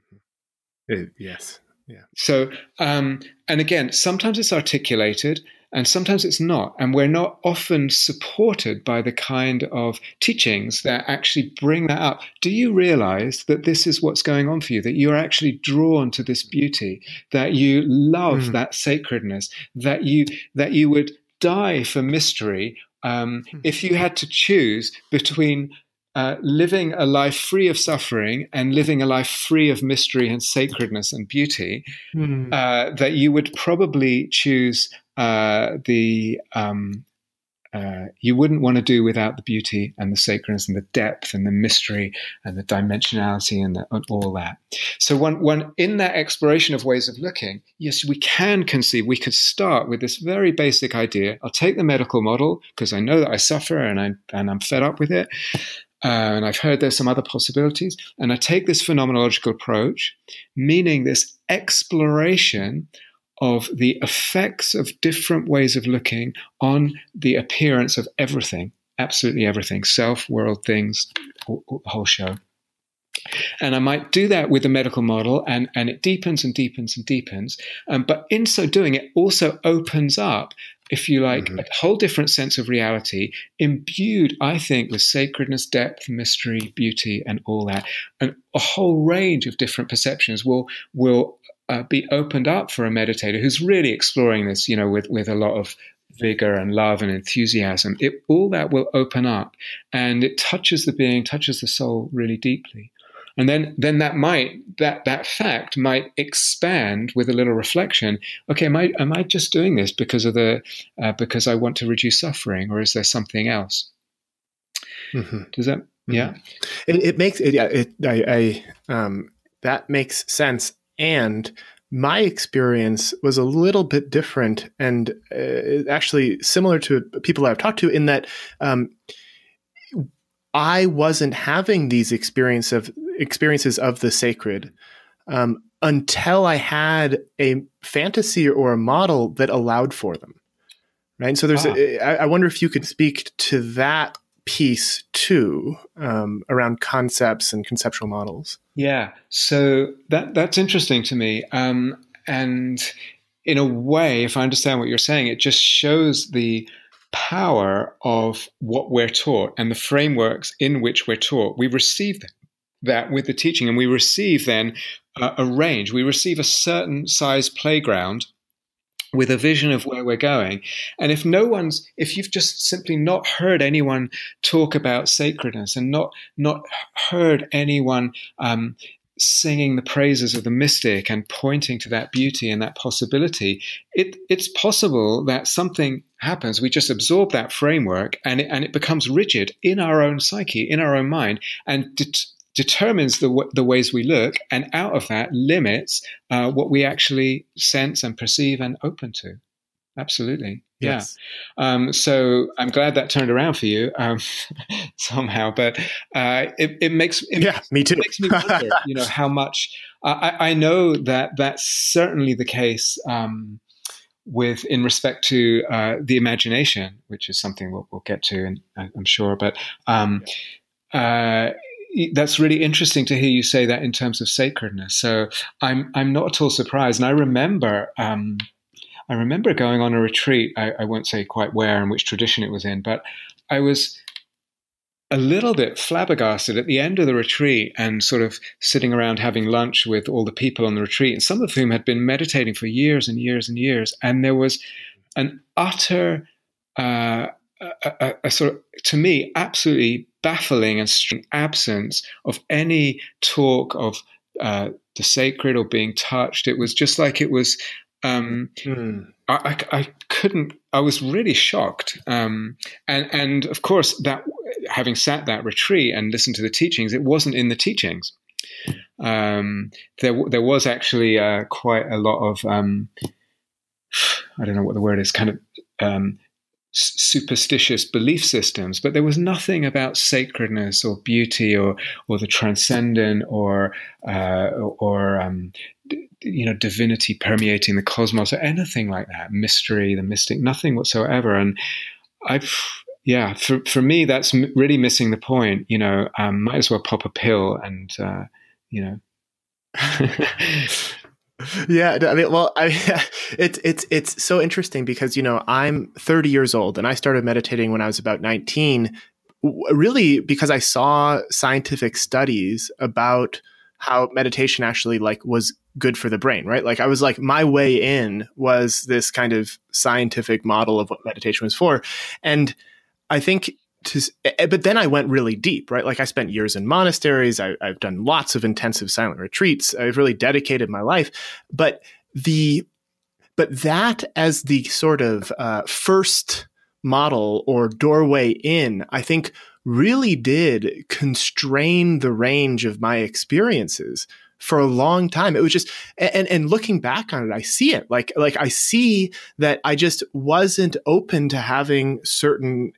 It, yes. Yeah. So, um, and again, sometimes it's articulated and sometimes it's not. And we're not often supported by the kind of teachings that actually bring that up. Do you realize that this is what's going on for you, that you're actually drawn to this beauty, that you love mm. that sacredness, that you, that you would die for mystery um, mm. if you had to choose between Uh, living a life free of suffering and living a life free of mystery and sacredness and beauty, mm. uh, that you would probably choose uh, the, um, uh, you wouldn't want to do without the beauty and the sacredness and the depth and the mystery and the dimensionality and, the, and all that. So one, one, in that exploration of ways of looking, yes, we can conceive, we could start with this very basic idea. I'll take the medical model because I know that I suffer and, I, and I'm fed up with it. Uh, and I've heard there's some other possibilities. And I take this phenomenological approach, meaning this exploration of the effects of different ways of looking on the appearance of everything, absolutely everything, self, world, things, the whole show. And I might do that with the medical model, and, and it deepens and deepens and deepens. Um, but in so doing, it also opens up, if you like, mm-hmm. a whole different sense of reality, imbued, I think, with sacredness, depth, mystery, beauty, and all that. And a whole range of different perceptions will will uh, be opened up for a meditator who's really exploring this, you know, with, with a lot of vigor and love and enthusiasm. It, all that will open up, and it touches the being, touches the soul really deeply. And then, then that might that that fact might expand with a little reflection. Okay, am I am I just doing this because of the uh, because I want to reduce suffering, or is there something else? Mm-hmm. Does that? Mm-hmm. Yeah, it, it makes it. Yeah, it, I, I um, that makes sense. And my experience was a little bit different, and uh, actually similar to people I've talked to, in that um, I wasn't having these experience of experiences of the sacred um, until I had a fantasy or a model that allowed for them. Right. So there's, ah. a, I, I wonder if you could speak to that piece too, um, around concepts and conceptual models. Yeah, so that that's interesting to me. Um, and in a way, if I understand what you're saying, it just shows the power of what we're taught and the frameworks in which we're taught. We receive that with the teaching, and we receive then uh, a range. We receive a certain size playground with a vision of where we're going. And if no one's, if you've just simply not heard anyone talk about sacredness and not not heard anyone um, singing the praises of the mystic and pointing to that beauty and that possibility, it, it's possible that something happens. We just absorb that framework, and it, and it becomes rigid in our own psyche, in our own mind, and det- determines the w- the ways we look, and out of that limits uh, what we actually sense and perceive and open to. Absolutely. Yes. Yeah. Um, so I'm glad that turned around for you um, somehow, but uh, it, it makes it yeah, me too. It makes me wonder, you know, how much uh, I, I know that that's certainly the case um, with in respect to uh, the imagination, which is something we'll, we'll get to, and I'm sure. But um, uh, that's really interesting to hear you say that in terms of sacredness. So I'm I'm not at all surprised, and I remember. Um, I remember going on a retreat, I, I won't say quite where and which tradition it was in, but I was a little bit flabbergasted at the end of the retreat and sort of sitting around having lunch with all the people on the retreat, and some of whom had been meditating for years and years and years. And there was an utter, uh, a, a, a sort of, to me, absolutely baffling and strange absence of any talk of uh, the sacred or being touched. It was just like it was... Um, mm. I, I, I couldn't. I was really shocked, um, and and of course that having sat that retreat and listened to the teachings, it wasn't in the teachings. Um, there there was actually uh, quite a lot of um, I don't know what the word is, kind of um, superstitious belief systems, but there was nothing about sacredness or beauty or or the transcendent or uh, or um, you know, divinity permeating the cosmos or anything like that, mystery, the mystic, nothing whatsoever. And I've, yeah, for, for me, that's m- really missing the point. You know, um, might as well pop a pill and, uh, you know. Yeah, I mean, well, I, it's it's it's so interesting because, you know, I'm thirty years old and I started meditating when I was about nineteen, really because I saw scientific studies about how meditation actually like was good for the brain, right? Like I was like, my way in was this kind of scientific model of what meditation was for. And I think to, but then I went really deep, right? Like I spent years in monasteries. I, I've done lots of intensive silent retreats. I've really dedicated my life, but the, but that as the sort of uh, first model or doorway in, I think really did constrain the range of my experiences for a long time. It was just, and and looking back on it, I see it like, like I see that I just wasn't open to having certain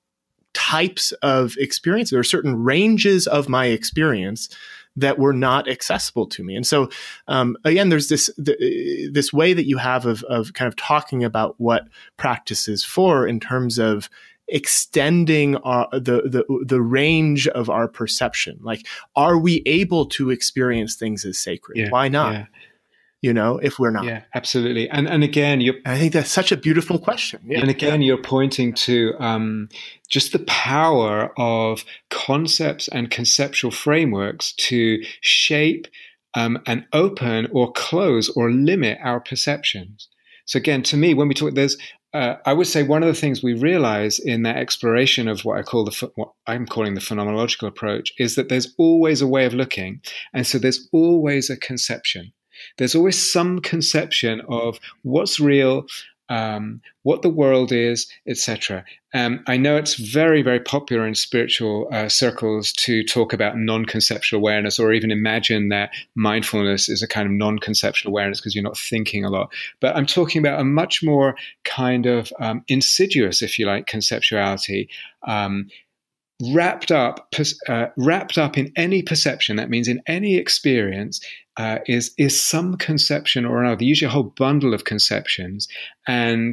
types of experiences or certain ranges of my experience that were not accessible to me. And so, um, again, there's this, the, this way that you have of, of kind of talking about what practice is for in terms of extending our, the, the, the range of our perception. Like, are we able to experience things as sacred? Yeah, Why not? Yeah. You know, if we're not. Yeah, absolutely. And and again, you're, I think that's such a beautiful question. Yeah. And again, you're pointing to um, just the power of concepts and conceptual frameworks to shape um, and open or close or limit our perceptions. So again, to me, when we talk, there's, uh, I would say one of the things we realize in that exploration of what I call the, what I'm calling the phenomenological approach is that there's always a way of looking. And so there's always a conception. There's always some conception of what's real, um, what the world is, et cetera. Um, I know it's very, very popular in spiritual uh, circles to talk about non-conceptual awareness, or even imagine that mindfulness is a kind of non-conceptual awareness because you're not thinking a lot. But I'm talking about a much more kind of um, insidious, if you like, conceptuality. Um, wrapped up uh, wrapped up in any perception, that means in any experience, uh, is is some conception or another, usually a whole bundle of conceptions. And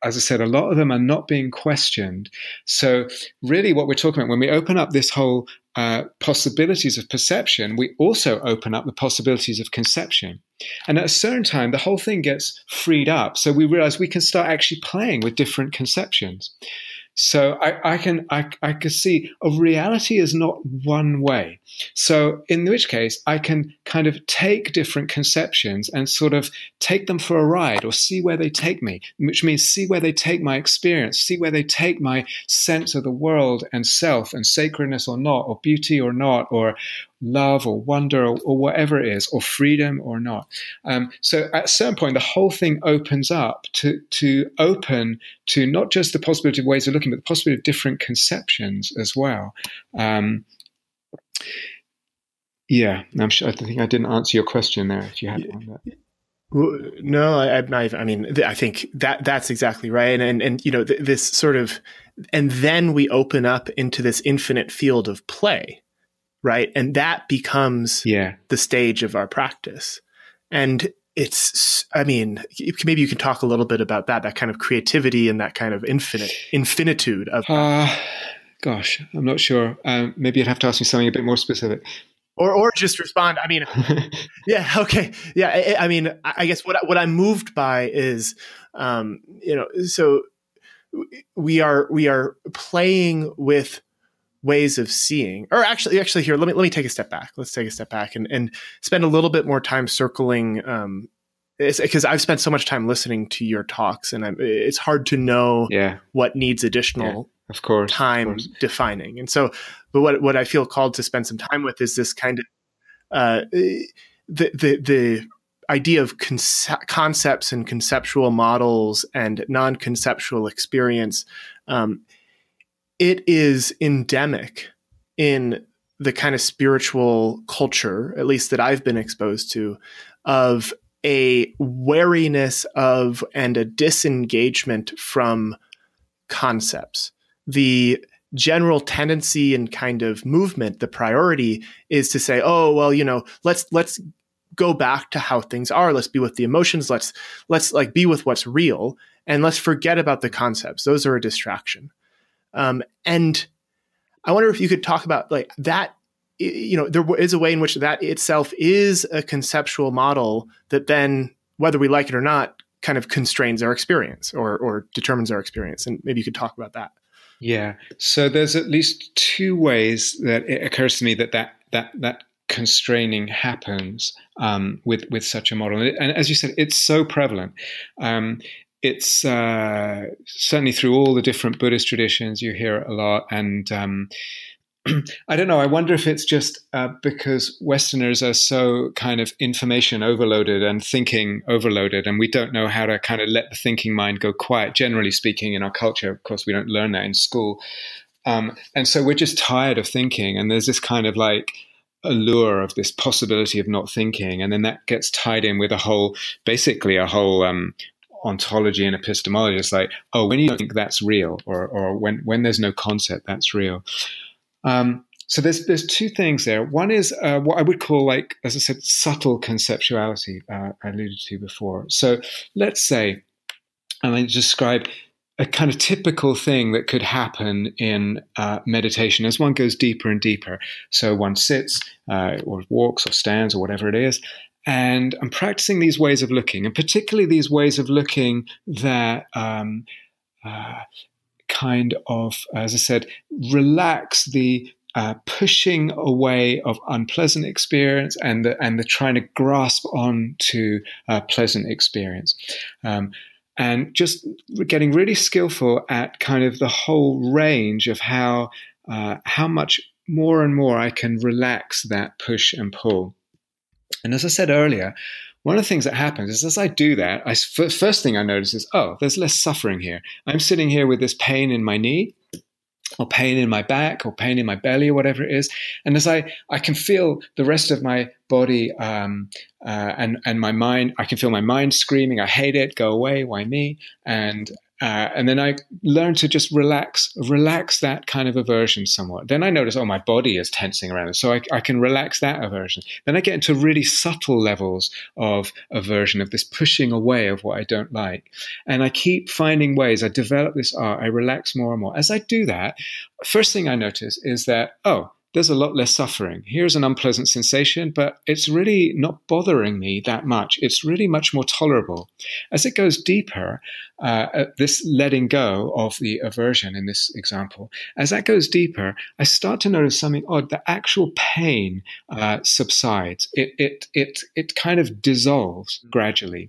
as I said, a lot of them are not being questioned. So really what we're talking about, when we open up this whole uh, possibilities of perception, we also open up the possibilities of conception. And at a certain time, the whole thing gets freed up. So we realize we can start actually playing with different conceptions. So I, I can I, I can see a reality is not one way. So in which case I can kind of take different conceptions and sort of take them for a ride or see where they take me, which means see where they take my experience, see where they take my sense of the world and self and sacredness or not, or beauty or not, or love or wonder or, or whatever it is, or freedom or not. Um, so at a certain point, the whole thing opens up to, to open to not just the possibility of ways of looking, but the possibility of different conceptions as well. Um, yeah, I'm sure, I think I didn't answer your question there if you had one. Well, no, I, I, I mean, I think that that's exactly right. And, and, and you know, th- this sort of, and then we open up into this infinite field of play. Right. And that becomes yeah. the stage of our practice. And it's, I mean, maybe you can talk a little bit about that, that kind of creativity and that kind of infinite, infinitude of. Uh, gosh, I'm not sure. Um, maybe you'd have to ask me something a bit more specific. Or, or just respond. I mean, yeah, okay. Yeah. I, I mean, I guess what, what I'm moved by is, um, you know, so we are, we are playing with ways of seeing, or actually, actually here, let me, let me take a step back. Let's take a step back and, and spend a little bit more time circling, um, because I've spent so much time listening to your talks and I'm, it's hard to know yeah. what needs additional yeah, of course, time of course. defining. And so, but what, what I feel called to spend some time with is this kind of, uh, the, the, the idea of conce- concepts and conceptual models and non-conceptual experience. Um, It is endemic in the kind of spiritual culture, at least that I've been exposed to, of a wariness of and a disengagement from concepts. The general tendency and kind of movement, the priority is to say, oh, well, you know, let's let's go back to how things are. Let's be with the emotions. Let's let's like be with what's real, and let's forget about the concepts. Those are a distraction. Um, and I wonder if you could talk about like that, you know, there is a way in which that itself is a conceptual model that then, whether we like it or not, kind of constrains our experience or, or determines our experience. And maybe you could talk about that. Yeah. So there's at least two ways that it occurs to me that that, that, that constraining happens um, with, with such a model. And, and as you said, it's so prevalent. Um, It's uh, certainly through all the different Buddhist traditions, you hear it a lot. And um, I don't know, I wonder if it's just uh, because Westerners are so kind of information overloaded and thinking overloaded, and we don't know how to kind of let the thinking mind go quiet, generally speaking, in our culture. Of course, we don't learn that in school. Um, and so we're just tired of thinking. And there's this kind of like allure of this possibility of not thinking. And then that gets tied in with a whole, basically a whole... Um, ontology and epistemology. It's like, oh, when you don't think that's real, or or when when there's no concept, that's real. Um, so there's there's two things there. One is uh, what I would call, like, as I said, subtle conceptuality. Uh, I alluded to before. So let's say, and I describe a kind of typical thing that could happen in uh, meditation as one goes deeper and deeper. So one sits uh, or walks or stands or whatever it is. And I'm practicing these ways of looking, and particularly these ways of looking that um, uh, kind of, as I said, relax the uh, pushing away of unpleasant experience and the, and the trying to grasp on to uh, pleasant experience. Um, and just getting really skillful at kind of the whole range of how uh, how much more and more I can relax that push and pull. And as I said earlier, one of the things that happens is as I do that, I, first thing I notice is, oh, there's less suffering here. I'm sitting here with this pain in my knee, or pain in my back, or pain in my belly, or whatever it is. And as I, I can feel the rest of my body um, uh, and, and my mind, I can feel my mind screaming, I hate it, go away, why me? And Uh, and then I learned to just relax, relax that kind of aversion somewhat. Then I notice, oh, my body is tensing around it. So I, I can relax that aversion. Then I get into really subtle levels of aversion, of this pushing away of what I don't like. And I keep finding ways. I develop this art. I relax more and more. As I do that, first thing I notice is that, oh, there's a lot less suffering. Here's an unpleasant sensation, but it's really not bothering me that much. It's really much more tolerable. As it goes deeper, uh, this letting go of the aversion in this example, as that goes deeper, I start to notice something odd. The actual pain uh, subsides. It, it, it, it kind of dissolves gradually.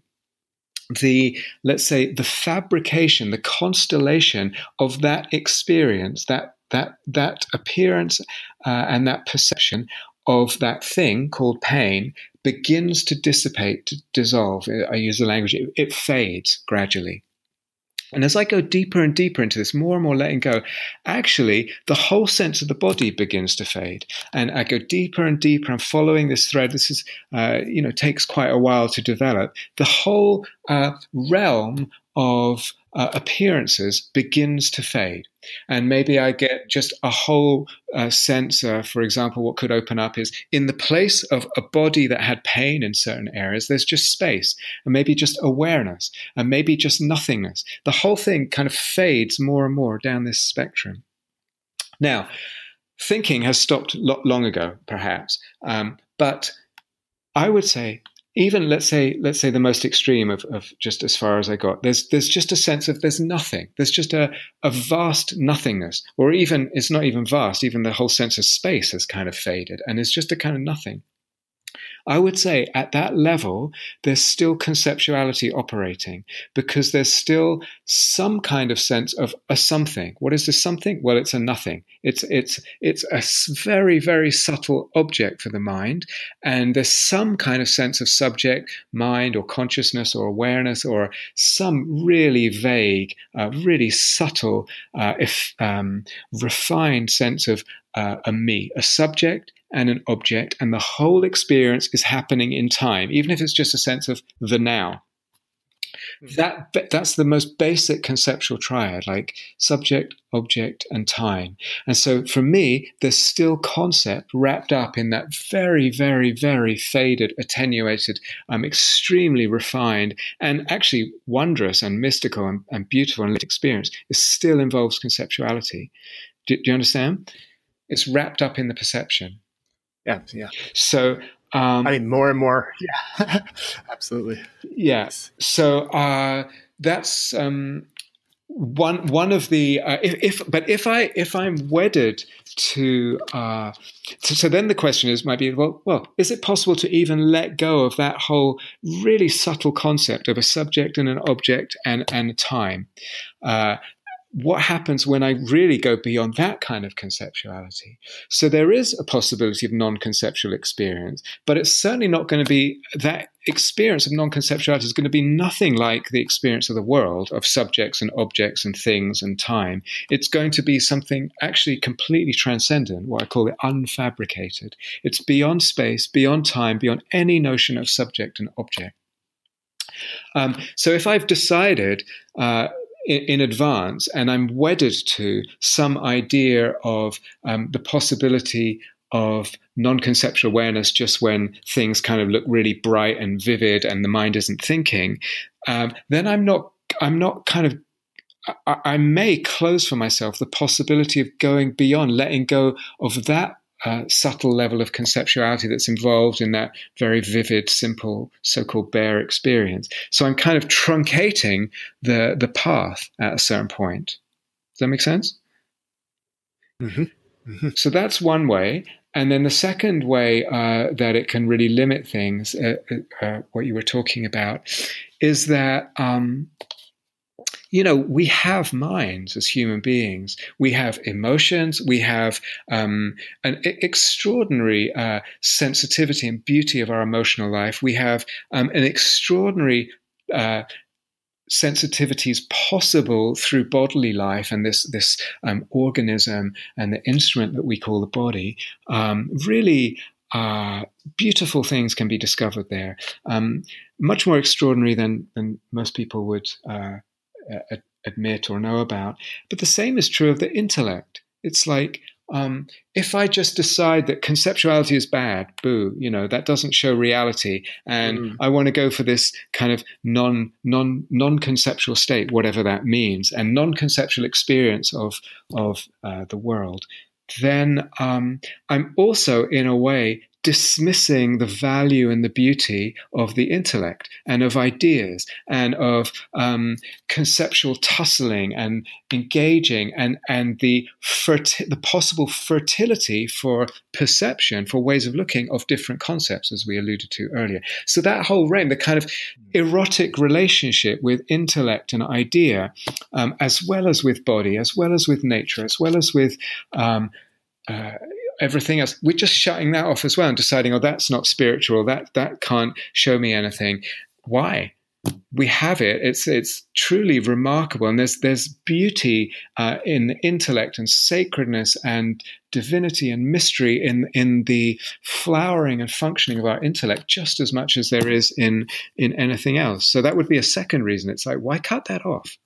The, let's say, the fabrication, the constellation of that experience, that that that appearance uh, and that perception of that thing called pain begins to dissipate, to dissolve. I use the language, it, it fades gradually. And as I go deeper and deeper into this, more and more letting go, actually, the whole sense of the body begins to fade. And I go deeper and deeper. I'm following this thread. This is, uh, you know, takes quite a while to develop. The whole uh, realm of uh, appearances begins to fade. And maybe I get just a whole uh, sense, uh, for example, what could open up is in the place of a body that had pain in certain areas, there's just space and maybe just awareness and maybe just nothingness. The whole thing kind of fades more and more down this spectrum. Now, thinking has stopped lo- long ago, perhaps, um, but I would say even let's say let's say the most extreme of, of just as far as I got, there's there's just a sense of there's nothing. There's just a, a vast nothingness, or even it's not even vast, even the whole sense of space has kind of faded, and it's just a kind of nothing. I would say at that level, there's still conceptuality operating because there's still some kind of sense of a something. What is this something? Well, it's a nothing. It's it's it's a very, very subtle object for the mind. And there's some kind of sense of subject, mind or consciousness or awareness or some really vague, uh, really subtle, uh, if um, refined sense of uh, a me, a subject and an object, and the whole experience is happening in time, even if it's just a sense of the now. That that's the most basic conceptual triad, like subject, object, and time. And so for me, there's still concept wrapped up in that very, very, very faded, attenuated, um, extremely refined, and actually wondrous and mystical and, and beautiful and lit experience. It still involves conceptuality. Do, do you understand? It's wrapped up in the perception. Yeah, yeah. So, um, I mean, more and more. Yeah, absolutely. Yes. Yeah. So uh, that's um, one one of the uh, if, if but if I if I'm wedded to, uh, to so then the question is might be well well is it possible to even let go of that whole really subtle concept of a subject and an object and and a time? Uh, What happens when I really go beyond that kind of conceptuality? So there is a possibility of non-conceptual experience, but it's certainly not going to be that experience of non-conceptuality is going to be nothing like the experience of the world of subjects and objects and things and time. It's going to be something actually completely transcendent, what I call it unfabricated. It's beyond space, beyond time, beyond any notion of subject and object. Um, so if I've decided uh, in advance, and I'm wedded to some idea of um, the possibility of non-conceptual awareness just when things kind of look really bright and vivid and the mind isn't thinking, um, then I'm not, I'm not kind of, I, I may close for myself the possibility of going beyond, letting go of that Uh, subtle level of conceptuality that's involved in that very vivid, simple, so-called bare experience. So I'm kind of truncating the the path at a certain point. Does that make sense? Mm-hmm. Mm-hmm. So that's one way. And then the second way uh, that it can really limit things, uh, uh, what you were talking about, is that um, you know, we have minds as human beings. We have emotions. We have um, an extraordinary uh, sensitivity and beauty of our emotional life. We have um, an extraordinary uh, sensitivities possible through bodily life and this this um, organism and the instrument that we call the body. Um, really uh, beautiful things can be discovered there. Um, much more extraordinary than than most people would Uh, admit or know about. But the same is true of the intellect. It's like, um, if I just decide that conceptuality is bad, boo, you know, that doesn't show reality, and mm. I want to go for this kind of non non non-conceptual state, whatever that means, and non-conceptual experience of of uh, the world, then um, I'm also, in a way, dismissing the value and the beauty of the intellect and of ideas and of um, conceptual tussling and engaging and and the ferti- the possible fertility for perception, for ways of looking of different concepts, as we alluded to earlier. So that whole realm, the kind of erotic relationship with intellect and idea, um, as well as with body, as well as with nature, as well as with um, uh, everything else, we're just shutting that off as well and deciding, oh, that's not spiritual, that that can't show me anything. Why? We have it. It's it's truly remarkable, and there's there's beauty uh, in intellect and sacredness and divinity and mystery in in the flowering and functioning of our intellect, just as much as there is in in anything else. So that would be a second reason. It's like, why cut that off?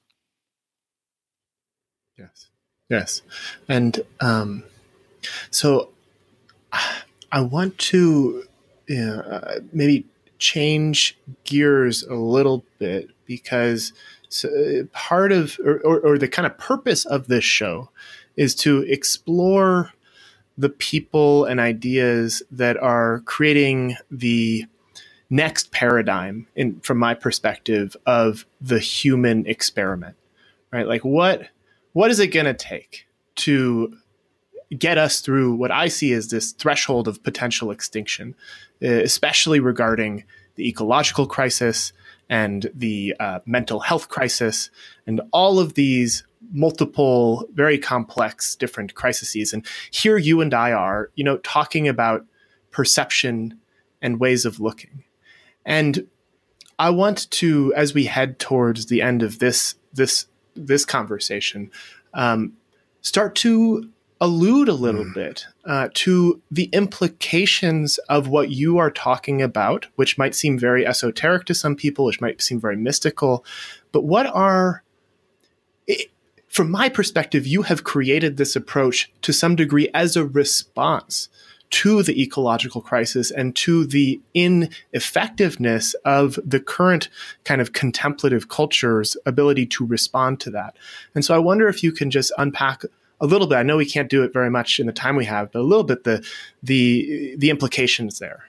Yes, yes, and um. So I want to uh, maybe change gears a little bit, because so part of or, or, or the kind of purpose of this show is to explore the people and ideas that are creating the next paradigm, in from my perspective, of the human experiment, right? Like what what is it going to take to get us through what I see as this threshold of potential extinction, especially regarding the ecological crisis and the uh, mental health crisis and all of these multiple, very complex different crises. And here you and I are, you know, talking about perception and ways of looking. And I want to, as we head towards the end of this, this, this conversation, um, start to allude a little mm. bit uh, to the implications of what you are talking about, which might seem very esoteric to some people, which might seem very mystical. But what are, it, from my perspective, you have created this approach to some degree as a response to the ecological crisis and to the ineffectiveness of the current kind of contemplative culture's ability to respond to that. And so I wonder if you can just unpack a little bit. I know we can't do it very much in the time we have, but a little bit the the the implications there.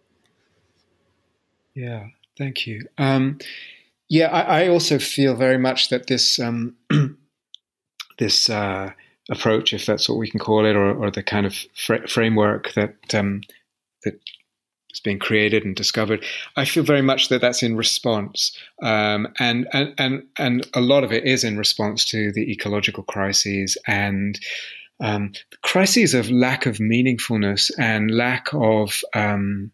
Yeah, thank you. Um, yeah, I, I also feel very much that this um, this uh, approach, if that's what we can call it, or, or the kind of fr- framework that um, that is being created and discovered, I feel very much that that's in response, um, and and and and a lot of it is in response to the ecological crises and um, the crises of lack of meaningfulness and lack of um,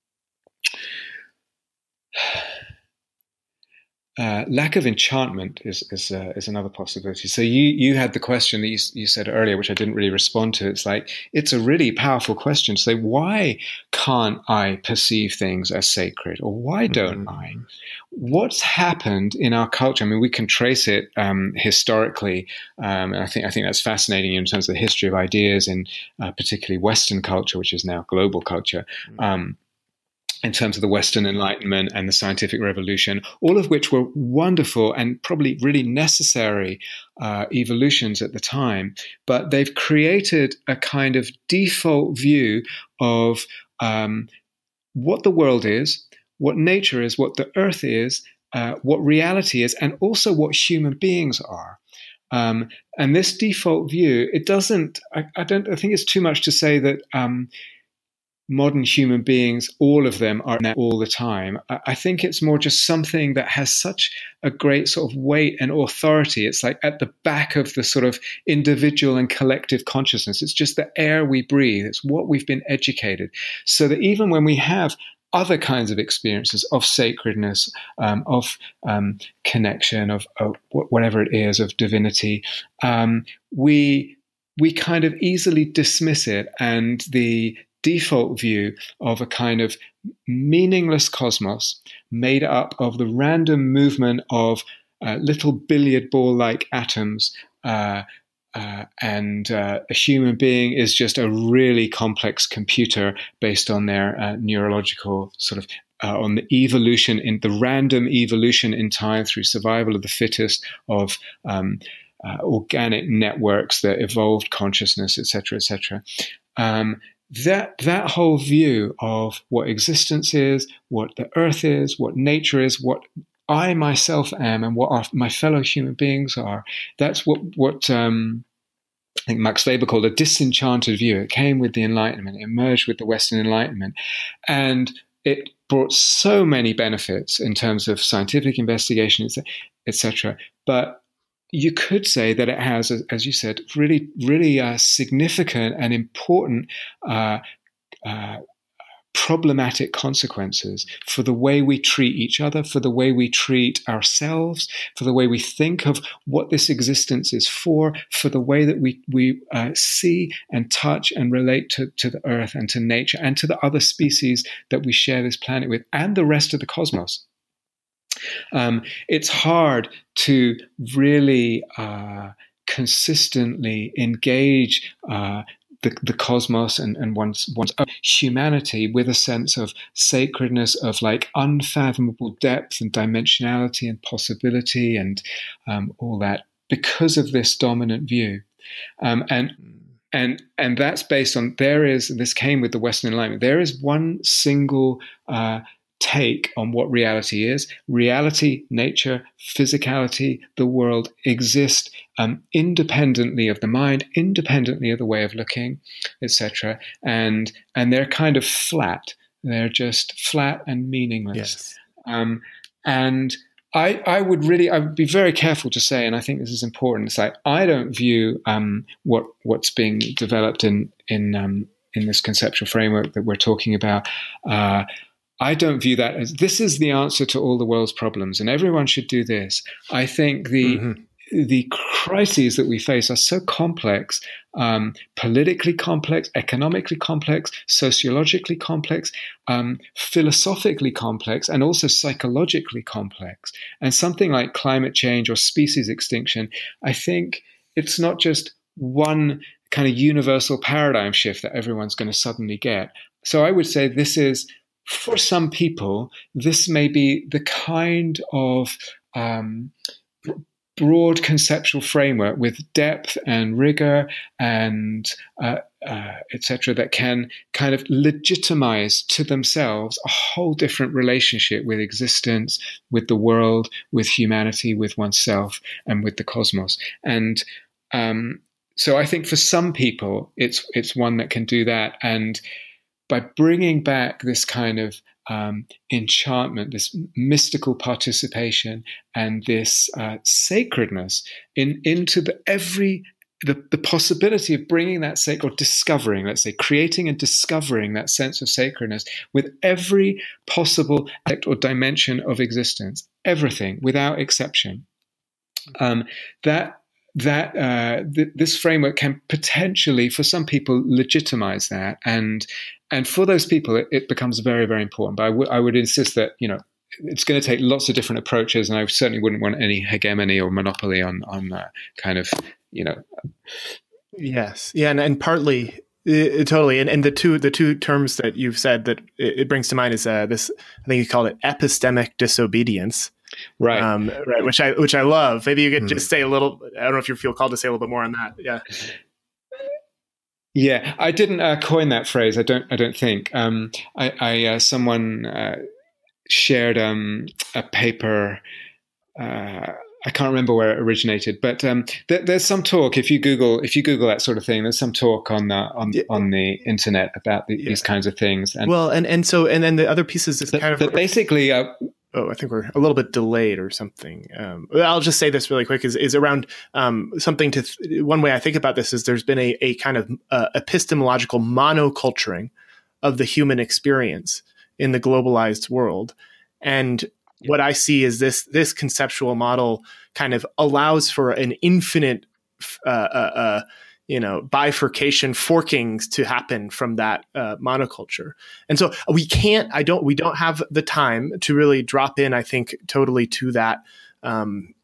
Uh, lack of enchantment is is, uh, is another possibility. So you you had the question that you, you said earlier, which I didn't really respond to. It's like, it's a really powerful question to say, why can't I perceive things as sacred, or why don't mm-hmm. I? What's happened in our culture? I mean, we can trace it um, historically. Um, and I think I think that's fascinating in terms of the history of ideas, in uh, particularly Western culture, which is now global culture. Mm-hmm. Um, in terms of the Western Enlightenment and the scientific revolution, all of which were wonderful and probably really necessary uh, evolutions at the time. But they've created a kind of default view of um, what the world is, what nature is, what the earth is, uh, what reality is, and also what human beings are. Um, and this default view, it doesn't, I, I don't, I think it's too much to say that um, modern human beings, all of them, are there all the time. I think it's more just something that has such a great sort of weight and authority. It's like at the back of the sort of individual and collective consciousness. It's just the air we breathe. It's what we've been educated. So that even when we have other kinds of experiences of sacredness, um, of um, connection, of, of whatever it is, of divinity, um, we we kind of easily dismiss it, and the default view of a kind of meaningless cosmos made up of the random movement of uh, little billiard ball-like atoms. Uh, uh, and uh, a human being is just a really complex computer based on their uh, neurological sort of uh, on the evolution in the random evolution in time through survival of the fittest of um, uh, organic networks that evolved consciousness, et cetera, et cetera. Um, that that whole view of what existence is, what the earth is, what nature is, what I myself am, and what our, my fellow human beings are, that's what what um, I think Max Weber called a disenchanted view. It came with the Enlightenment, it emerged with the Western Enlightenment, and it brought so many benefits in terms of scientific investigation, et cetera. But you could say that it has, as you said, really, really uh, significant and important uh, uh, problematic consequences for the way we treat each other, for the way we treat ourselves, for the way we think of what this existence is for, for the way that we, we uh, see and touch and relate to, to the earth and to nature and to the other species that we share this planet with and the rest of the cosmos. Um, it's hard to really uh, consistently engage uh, the, the cosmos and, and one's, one's own humanity with a sense of sacredness, of like unfathomable depth and dimensionality and possibility and um, all that because of this dominant view. Um, and and and that's based on, there is, and this came with the Western Enlightenment, there is one single uh, take on what reality is. Reality, nature, physicality, the world exist um, independently of the mind, independently of the way of looking, et cetera. And and they're kind of flat. They're just flat and meaningless. Yes. Um, and I, I would really, I would be very careful to say, and I think this is important. It's like I don't view um, what what's being developed in in um, in this conceptual framework that we're talking about. Uh, I don't view that as this is the answer to all the world's problems and everyone should do this. I think the mm-hmm. the crises that we face are so complex, um, politically complex, economically complex, sociologically complex, um, philosophically complex, and also psychologically complex. And something like climate change or species extinction, I think it's not just one kind of universal paradigm shift that everyone's going to suddenly get. So I would say this is, for some people, this may be the kind of um, broad conceptual framework with depth and rigor and uh, uh, et cetera that can kind of legitimize to themselves a whole different relationship with existence, with the world, with humanity, with oneself, and with the cosmos. And um, so I think for some people, it's it's one that can do that. And by bringing back this kind of um, enchantment, this mystical participation, and this uh, sacredness in into the every the, the possibility of bringing that sacred, or discovering, let's say, creating and discovering that sense of sacredness with every possible aspect or dimension of existence, everything without exception. Um, that. That uh, th- this framework can potentially, for some people, legitimize that, and and for those people, it, it becomes very, very important. But I, w- I would insist that you know it's going to take lots of different approaches, and I certainly wouldn't want any hegemony or monopoly on on uh, kind of you know. Yes, yeah, and, and partly uh, totally, and and the two the two terms that you've said that it, it brings to mind is uh, this. I think you called it epistemic disobedience. Right. Um, right. Which I, which I love. Maybe you could mm. just say a little, I don't know if you feel called to say a little bit more on that. Yeah. Yeah. I didn't uh, coin that phrase. I don't, I don't think, um, I, I uh, someone, uh, shared, um, a paper, uh, I can't remember where it originated, but um, th- there's some talk. If you Google, if you Google that sort of thing, there's some talk on the on yeah. on the internet about the, yeah. these kinds of things. And well, and and so and then the other pieces is but, kind of but basically. Uh, Oh, I think we're a little bit delayed or something. Um, I'll just say this really quick is, is around um, something to th- one way I think about this is there's been a, a kind of uh, epistemological monoculturing of the human experience in the globalized world. And what I see is this, this conceptual model kind of allows for an infinite, uh, uh, uh, you know, bifurcation, forkings to happen from that uh, monoculture. And so we can't, I don't, we don't have the time to really drop in, I think, totally to that, um,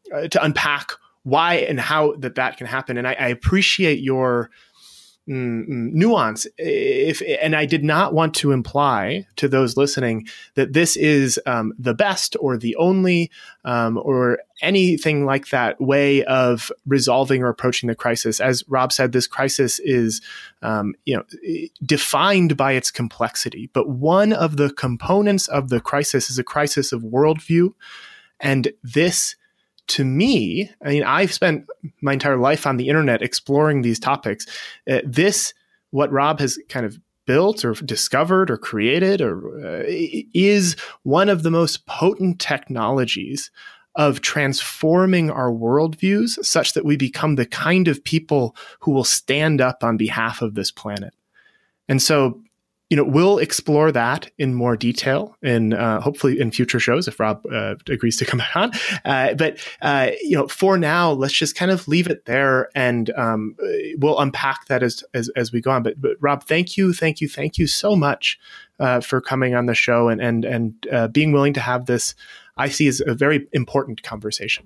uh, to unpack why and how that that can happen. And I, I appreciate your mm, nuance. If and I did not want to imply to those listening that this is um, the best or the only um, or anything like that way of resolving or approaching the crisis. As Rob said, this crisis is, um, you know, defined by its complexity. But one of the components of the crisis is a crisis of worldview, and this, to me, I mean, I've spent my entire life on the internet exploring these topics. Uh, this, what Rob has kind of built or discovered or created, or uh, is one of the most potent technologies of transforming our worldviews such that we become the kind of people who will stand up on behalf of this planet. And so, you know, we'll explore that in more detail in uh, hopefully in future shows if Rob uh, agrees to come back on. Uh, but, uh, you know, for now, let's just kind of leave it there, and um, we'll unpack that as, as, as we go on. But, but Rob, thank you, thank you, thank you so much uh, for coming on the show and, and, and uh, being willing to have this, I see as a very important conversation.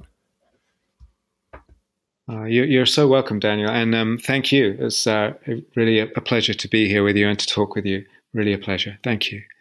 Uh, you, you're so welcome, Daniel. And um, thank you. It's uh, really a, a pleasure to be here with you and to talk with you. Really a pleasure. Thank you.